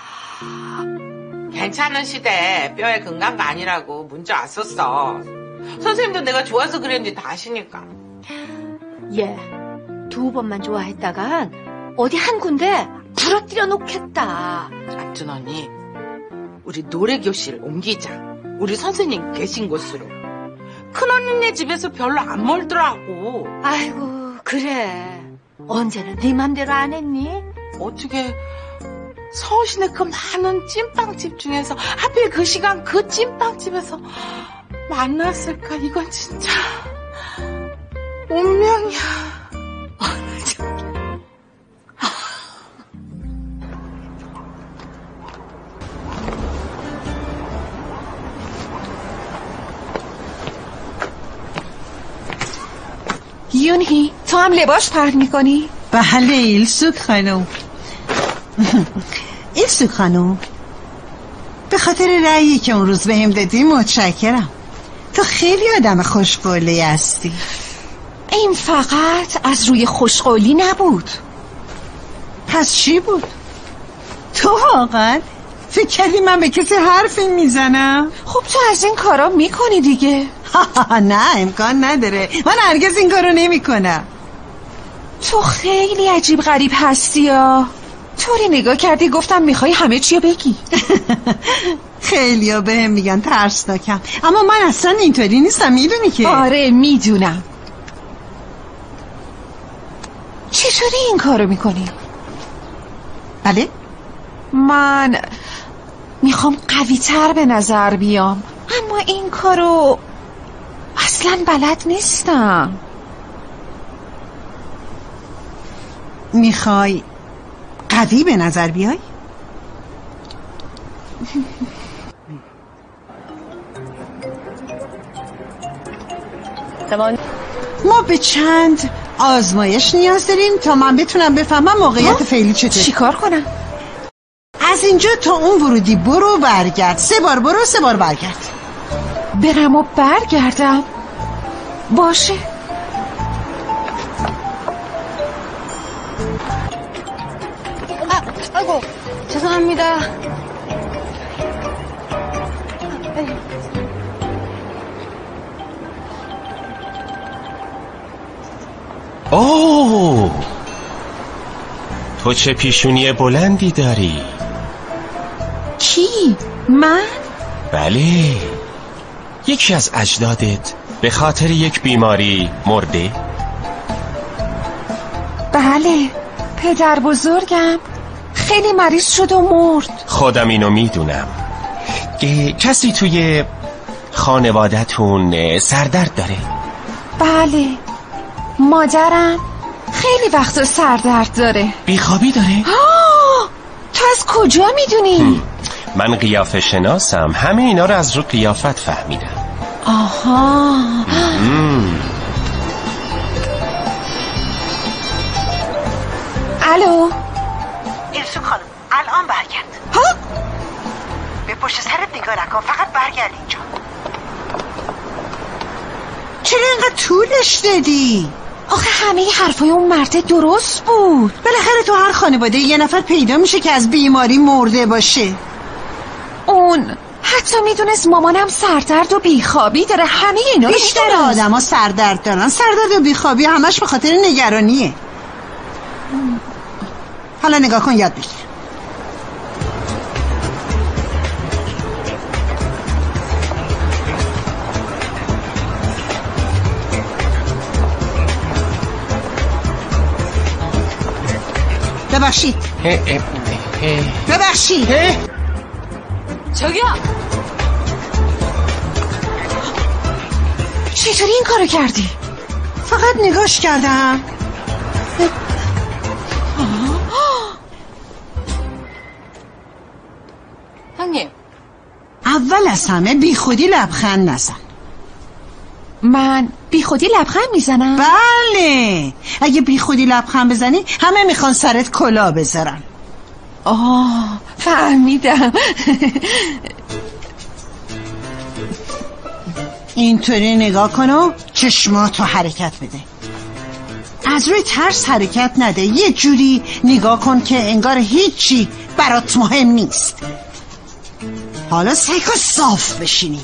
D: 괜찮으시대. 뼈에 금간가 아니라고 문자 왔었어. 선생님도 내가 좋아서 그랬는지 다 아시니까.
V: 얘, 2번만 좋아했다간 어디 한 군데 부러뜨려 놓겠다.
D: 하여튼 언니, 우리 노래교실 옮기자. 우리 선생님 계신 곳으로. 큰언니네 집에서 별로 안 멀더라고.
V: 아이고 그래. 언제는 네 맘대로 안 했니?
D: 어떻게 서울시내 그 많은 찐빵집 중에서 하필 그 시간 그 찐빵집에서 만났을까? 이건 진짜 운명이야.
F: یونهی تو هم لباس پهن میکنی؟
A: بله ایلسوک خانم. ایلسوک خانم به خاطر رأیی که اون روز بهم دادی متشکرم. تو خیلی آدم خوشقولی هستی.
F: این فقط از روی خوشقولی نبود.
A: پس چی بود؟ تو واقعا فکر کردی من به کسی حرفی میزنم؟
F: خب تو از این کارا میکنی دیگه.
A: نه امکان نداره. من هرگز این کارو نمیکنم.
F: تو خیلی عجیب غریب هستی یا طوری نگاه کردی گفتم میخوای همه چی بگی.
A: خیلی ها بهم میگن ترسناکم، اما من اصلا اینطوری نیستم. میدونی که؟
F: آره میدونم. چطوری این کارو میکنی؟
A: بله؟
F: من میخوام قوی تر به نظر بیام، اما این کارو اصلا بلد نیستم.
A: میخوای قوی به نظر بیای؟ ما به چند آزمایش نیاز داریم تا من بتونم بفهمم موقعیت فعلی چطوره.
F: چیکار کنم؟
A: از اینجا تا اون ورودی برو برگرد. 3 بار برو 3 بار برگرد.
F: برم و برگردم؟ باشه.
V: 아이고 죄송합니다.
H: اوه تو چه پیشونی بلندی داری؟
F: کی؟ من؟
H: بله، یکی از اجدادت به خاطر یک بیماری مرده؟
F: بله، پدر بزرگم خیلی مریض شد و مرد.
H: خودم اینو میدونم. کسی توی خانوادتون سردرد داره؟
F: بله، مادرم خیلی وقتا سردرد داره.
H: بیخوابی داره؟
F: تو از کجا میدونی؟
H: من قیافه شناسم، همه اینا رو از رو قیافت فهمیدم.
F: آها. الو
A: ایلسوک خانم الان برگرد.
F: ها؟
A: به پشت سرت نگاه نکن، فقط برگرد اینجا. چرا اینقدر طولش دادی؟
F: آخه همه حرفای اون مرد درست بود.
A: بالاخره تو هر خانواده یه نفر پیدا میشه که از بیماری مرده باشه.
F: اون حتی میدونست مامانم سردرد و بیخوابی داره. همه اینا رو
A: بیشتر آدم ها سردرد دارن. سردرد و بیخوابی همش به خاطر نگرانیه. حالا نگاه کن یاد بگیر. ببخشید. ببخشید.
V: 저기요.
F: چطوری این کارو کردی؟
A: فقط نگاش کردم.
V: 형님.
A: اول از همه بی خودی لبخند نزن.
F: من بی خودی لبخند میزنم؟
A: بله، اگه بی خودی لبخند بزنی همه میخوان سرت کلاه بذارن.
F: فهمیدم.
A: اینطوری نگاه کن و چشماتو حرکت بده. از روی ترس حرکت نده. یه جوری نگاه کن که انگار هیچی برات مهم نیست. حالا سعی کن صاف بشینی.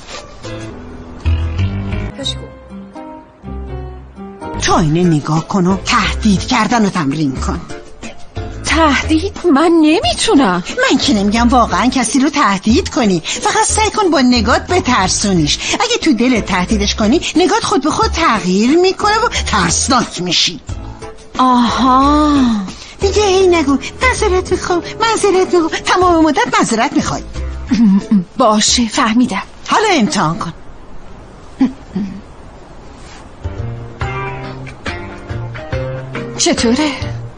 A: تو اینه نگاه کن و تهدید کردن رو تمرین کن.
F: تهدید؟ من نمیتونم.
A: من که نمیگم واقعا کسی رو تهدید کنی، فقط سعی کن با نگات بترسونیش. اگه تو دل تهدیدش کنی نگات خود به خود تغییر میکنه و ترسناک میشی.
F: آها
A: دیگه هی نگو معذرت میخوام تمام مدت معذرت میخوای.
F: باشه فهمیدم.
A: حالا امتحان کن.
F: چطوره؟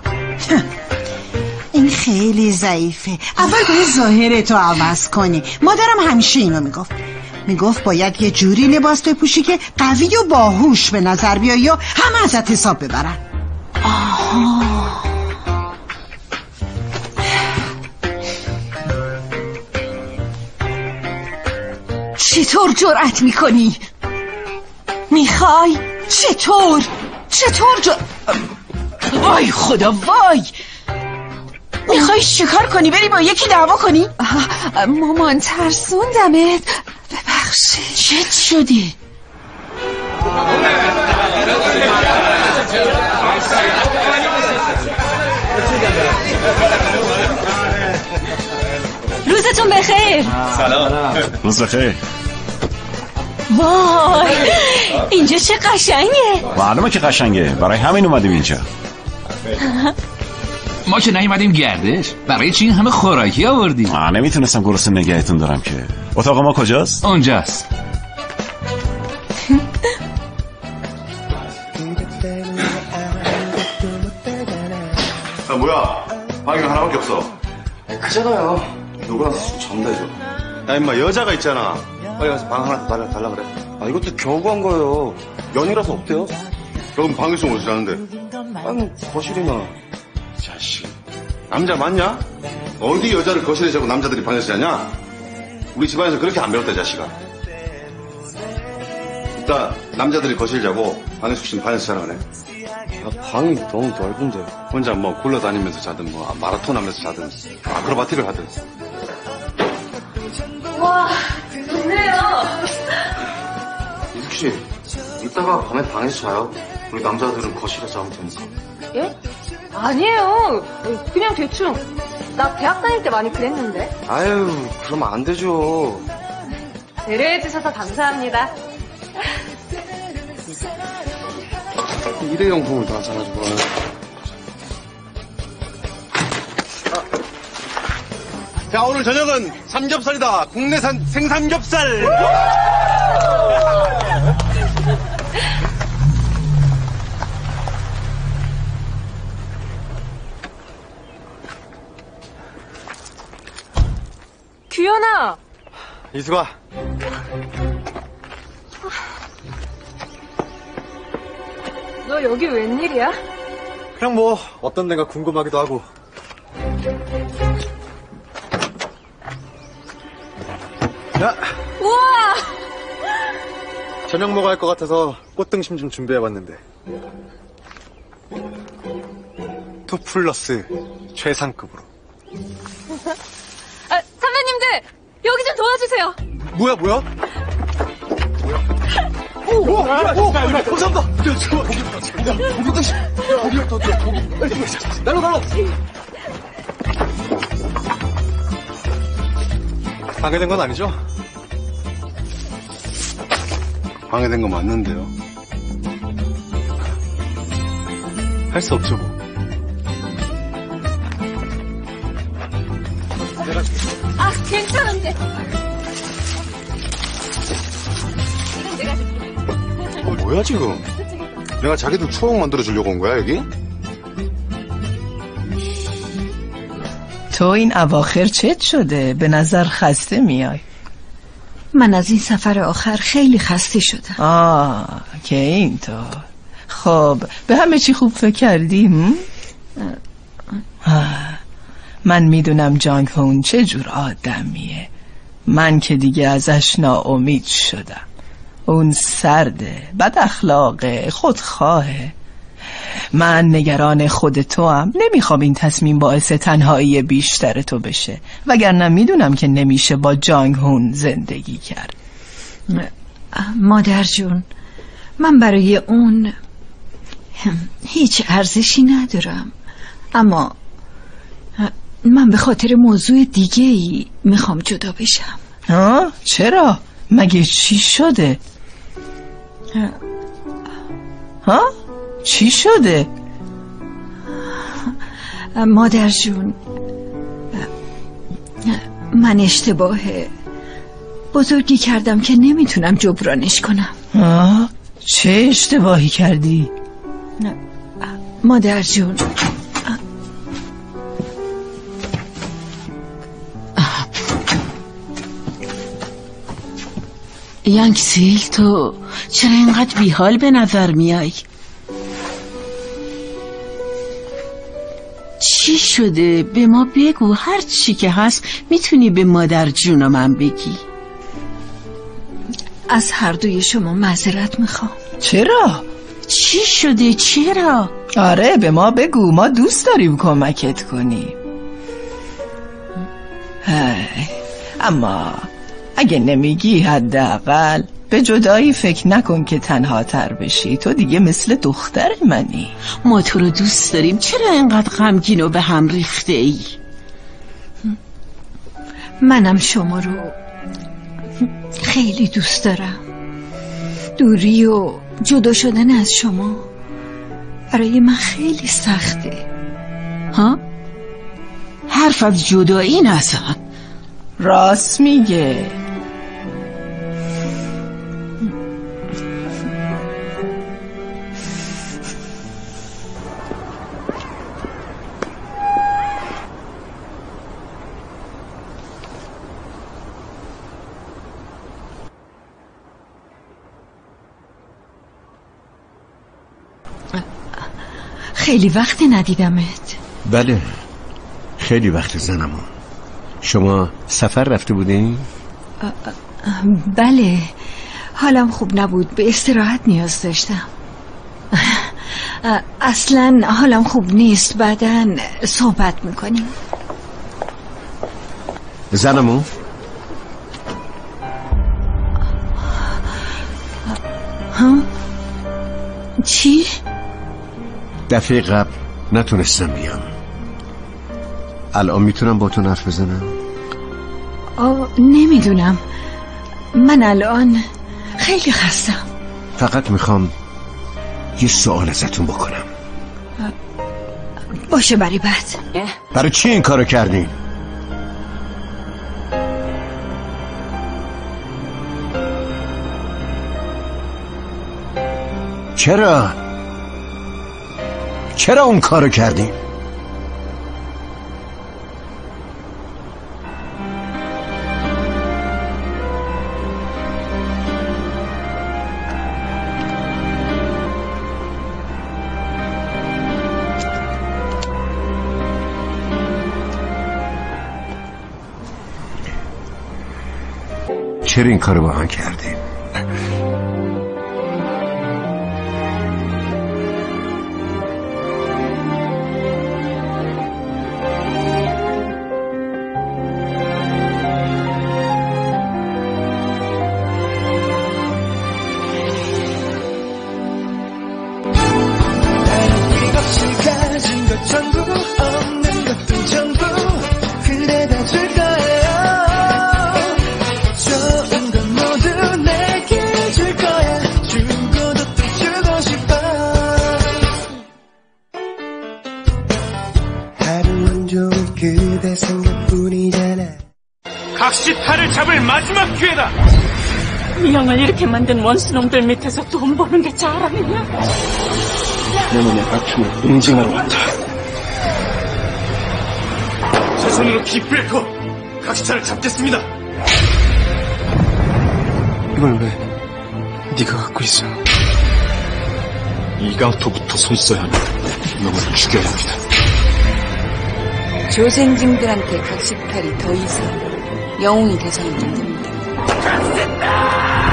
A: این خیلی ضعیفه. اول باید ظاهرتو عوض کنی. مادرم همیشه اینو میگفت باید یه جوری لباس بپوشی که قوی و باهوش به نظر بیایی یا همه ازت حساب ببرن.
F: آها چطور جرأت میکنی؟ میخوای؟ چطور وای خدا وای. میخوای شکار کنی بری با یکی دعوا کنی؟ مامان ترسوندمت، ببخشید.
P: چت شدی؟
L: روزتون بخیر.
R: سلام. روز بخیر.
L: وای اینجا چه قشنگه.
R: معلومه که قشنگه، برای همین اومدیم اینجا.
Q: ما که نیومدیم گردش، برای چی این همه خوراکی آوردیم؟
R: من نمیتونستم گرسنه نگهتون دارم که. اتاق ما کجاست؟
Q: اونجاست.
T: 뭐야? 방이 하나밖에 없어. 그잖아요. 누구나 전대줘. 야 임마 여자가 있잖아. 빨리 가서 방 하나 더 달라 그래. 아 이것도 겨우 한 거예요. 연이라서 없대요. 여긴 방에서 어디서 자는데? 아니 거실이나. 자식. 남자 맞냐? 어디 여자를 거실에 자고 남자들이 방에서 자냐? 우리 집안에서 그렇게 안 배웠다 자식아. 일단 남자들이 거실 자고 방에서 쉬면 방에서 자라 그래. 방이 너무 넓은데 혼자 뭐 굴러다니면서 자든 뭐 마라톤 하면서 자든 아크로바틱을 하든.
U: 와 좋네요.
T: 이숙씨 이따가 밤에 방에서 자요. 우리 남자들은 거실에 자면 되니까.
U: 예? 아니에요. 그냥 대충. 나 대학 다닐 때 많이 그랬는데.
T: 아유 그러면 안 되죠.
U: 배려해 주셔서 감사합니다.
T: 일회용품을 다 사가지고. 자 오늘 저녁은 삼겹살이다. 국내산 생삼겹살.
U: 규현아.
T: 이수가.
U: 너 여기 웬일이야?
T: 그냥 뭐 어떤 데가 궁금하기도 하고. 야.
U: 우와.
T: 저녁 먹어야 할 것 같아서 꽃등심 좀 준비해봤는데. 2플러스 최상급으로.
U: 아, 선배님들 여기 좀 도와주세요.
T: 뭐야? 오, 감사합니다. 고기 등심. 날로. 방해된 건 아니죠? 방해된 거 맞는데요. 할 수 없죠 뭐.
U: 아 괜찮은데.
T: 뭐야 지금? 내가 자기들 추억 만들어주려고 온 거야 여기?
O: تو این اواخر چت شده؟ به نظر خسته میای.
P: من از این سفر آخر خیلی خسته شدم.
O: که اینطور. خب به همه چی خوب فکر کردیم؟ من میدونم جانگ هون چه جور آدمیه. من که دیگه ازش ناامید شدم. اون سرده، بد اخلاقه، خودخواهه. من نگران خود تو هم. نمیخوام این تصمیم باعث تنهایی بیشتر تو بشه، وگرنه میدونم که نمیشه با جانگ هون زندگی کرد.
P: مادر جون، من برای اون هیچ ارزشی ندارم، اما
C: من به خاطر موضوع دیگه ای میخوام جدا بشم.
O: ها؟ چرا؟ مگه چی شده؟ ها؟ چی شده؟
C: مادر جون، من اشتباه بزرگی کردم که نمیتونم جبرانش کنم.
O: چه اشتباهی کردی؟
C: مادر جون،
P: یانگسیل، تو چرا اینقدر بیحال به نظر میای؟ چی شده؟ به ما بگو، هر چی که هست میتونی به مادر جون و من بگی.
C: از هر دوی شما معذرت میخوام.
O: چرا؟
P: چی شده؟ چرا؟
O: آره به ما بگو، ما دوست داریم کمکت کنیم. اما اگه نمیگی حداقل به جدایی فکر نکن که تنها تر بشی. تو دیگه مثل دختر منی.
P: ما تو رو دوست داریم. چرا اینقدر غمگین و به هم ریخته ای؟
C: منم شما رو خیلی دوست دارم. دوری و جدا شدن از شما برای من خیلی سخته.
P: ها؟ حرف از جدایی نزن.
O: راست میگه.
C: خیلی وقت ندیدمت.
B: بله خیلی وقت زنمون. شما سفر رفته بودین؟
C: بله حالم خوب نبود، به استراحت نیاز داشتم. اصلا حالم خوب نیست، بعداً صحبت میکنیم.
B: زنمون
C: ها؟ چی؟
B: دفعه قبل نتونستم بیام. الان میتونم با تو حرف بزنم؟
C: نمیدونم، من الان خیلی خستم.
B: فقط میخوام یه سوال ازتون بکنم.
C: باشه برای بعد.
B: برای چی این کارو کردین؟ چرا اون کارو کردین؟ چرا این کارو با من کردین؟
G: 각시탈을 잡을 마지막 기회다.
I: 이 형을 이렇게 만든 원수놈들 밑에서 돈 버는 게 자랑이냐?
T: 내 놈의 악충을 응징하러 왔다.
G: 제 손으로 키브레이커 각시탈을 잡겠습니다.
T: 이걸 왜 네가 갖고 있어? 이강토부터 손 써야 합니다. 놈을 죽여야 합니다.
J: 조생징들한테 각시탈이 더 이상 영웅이 돼서는 안 됩니다.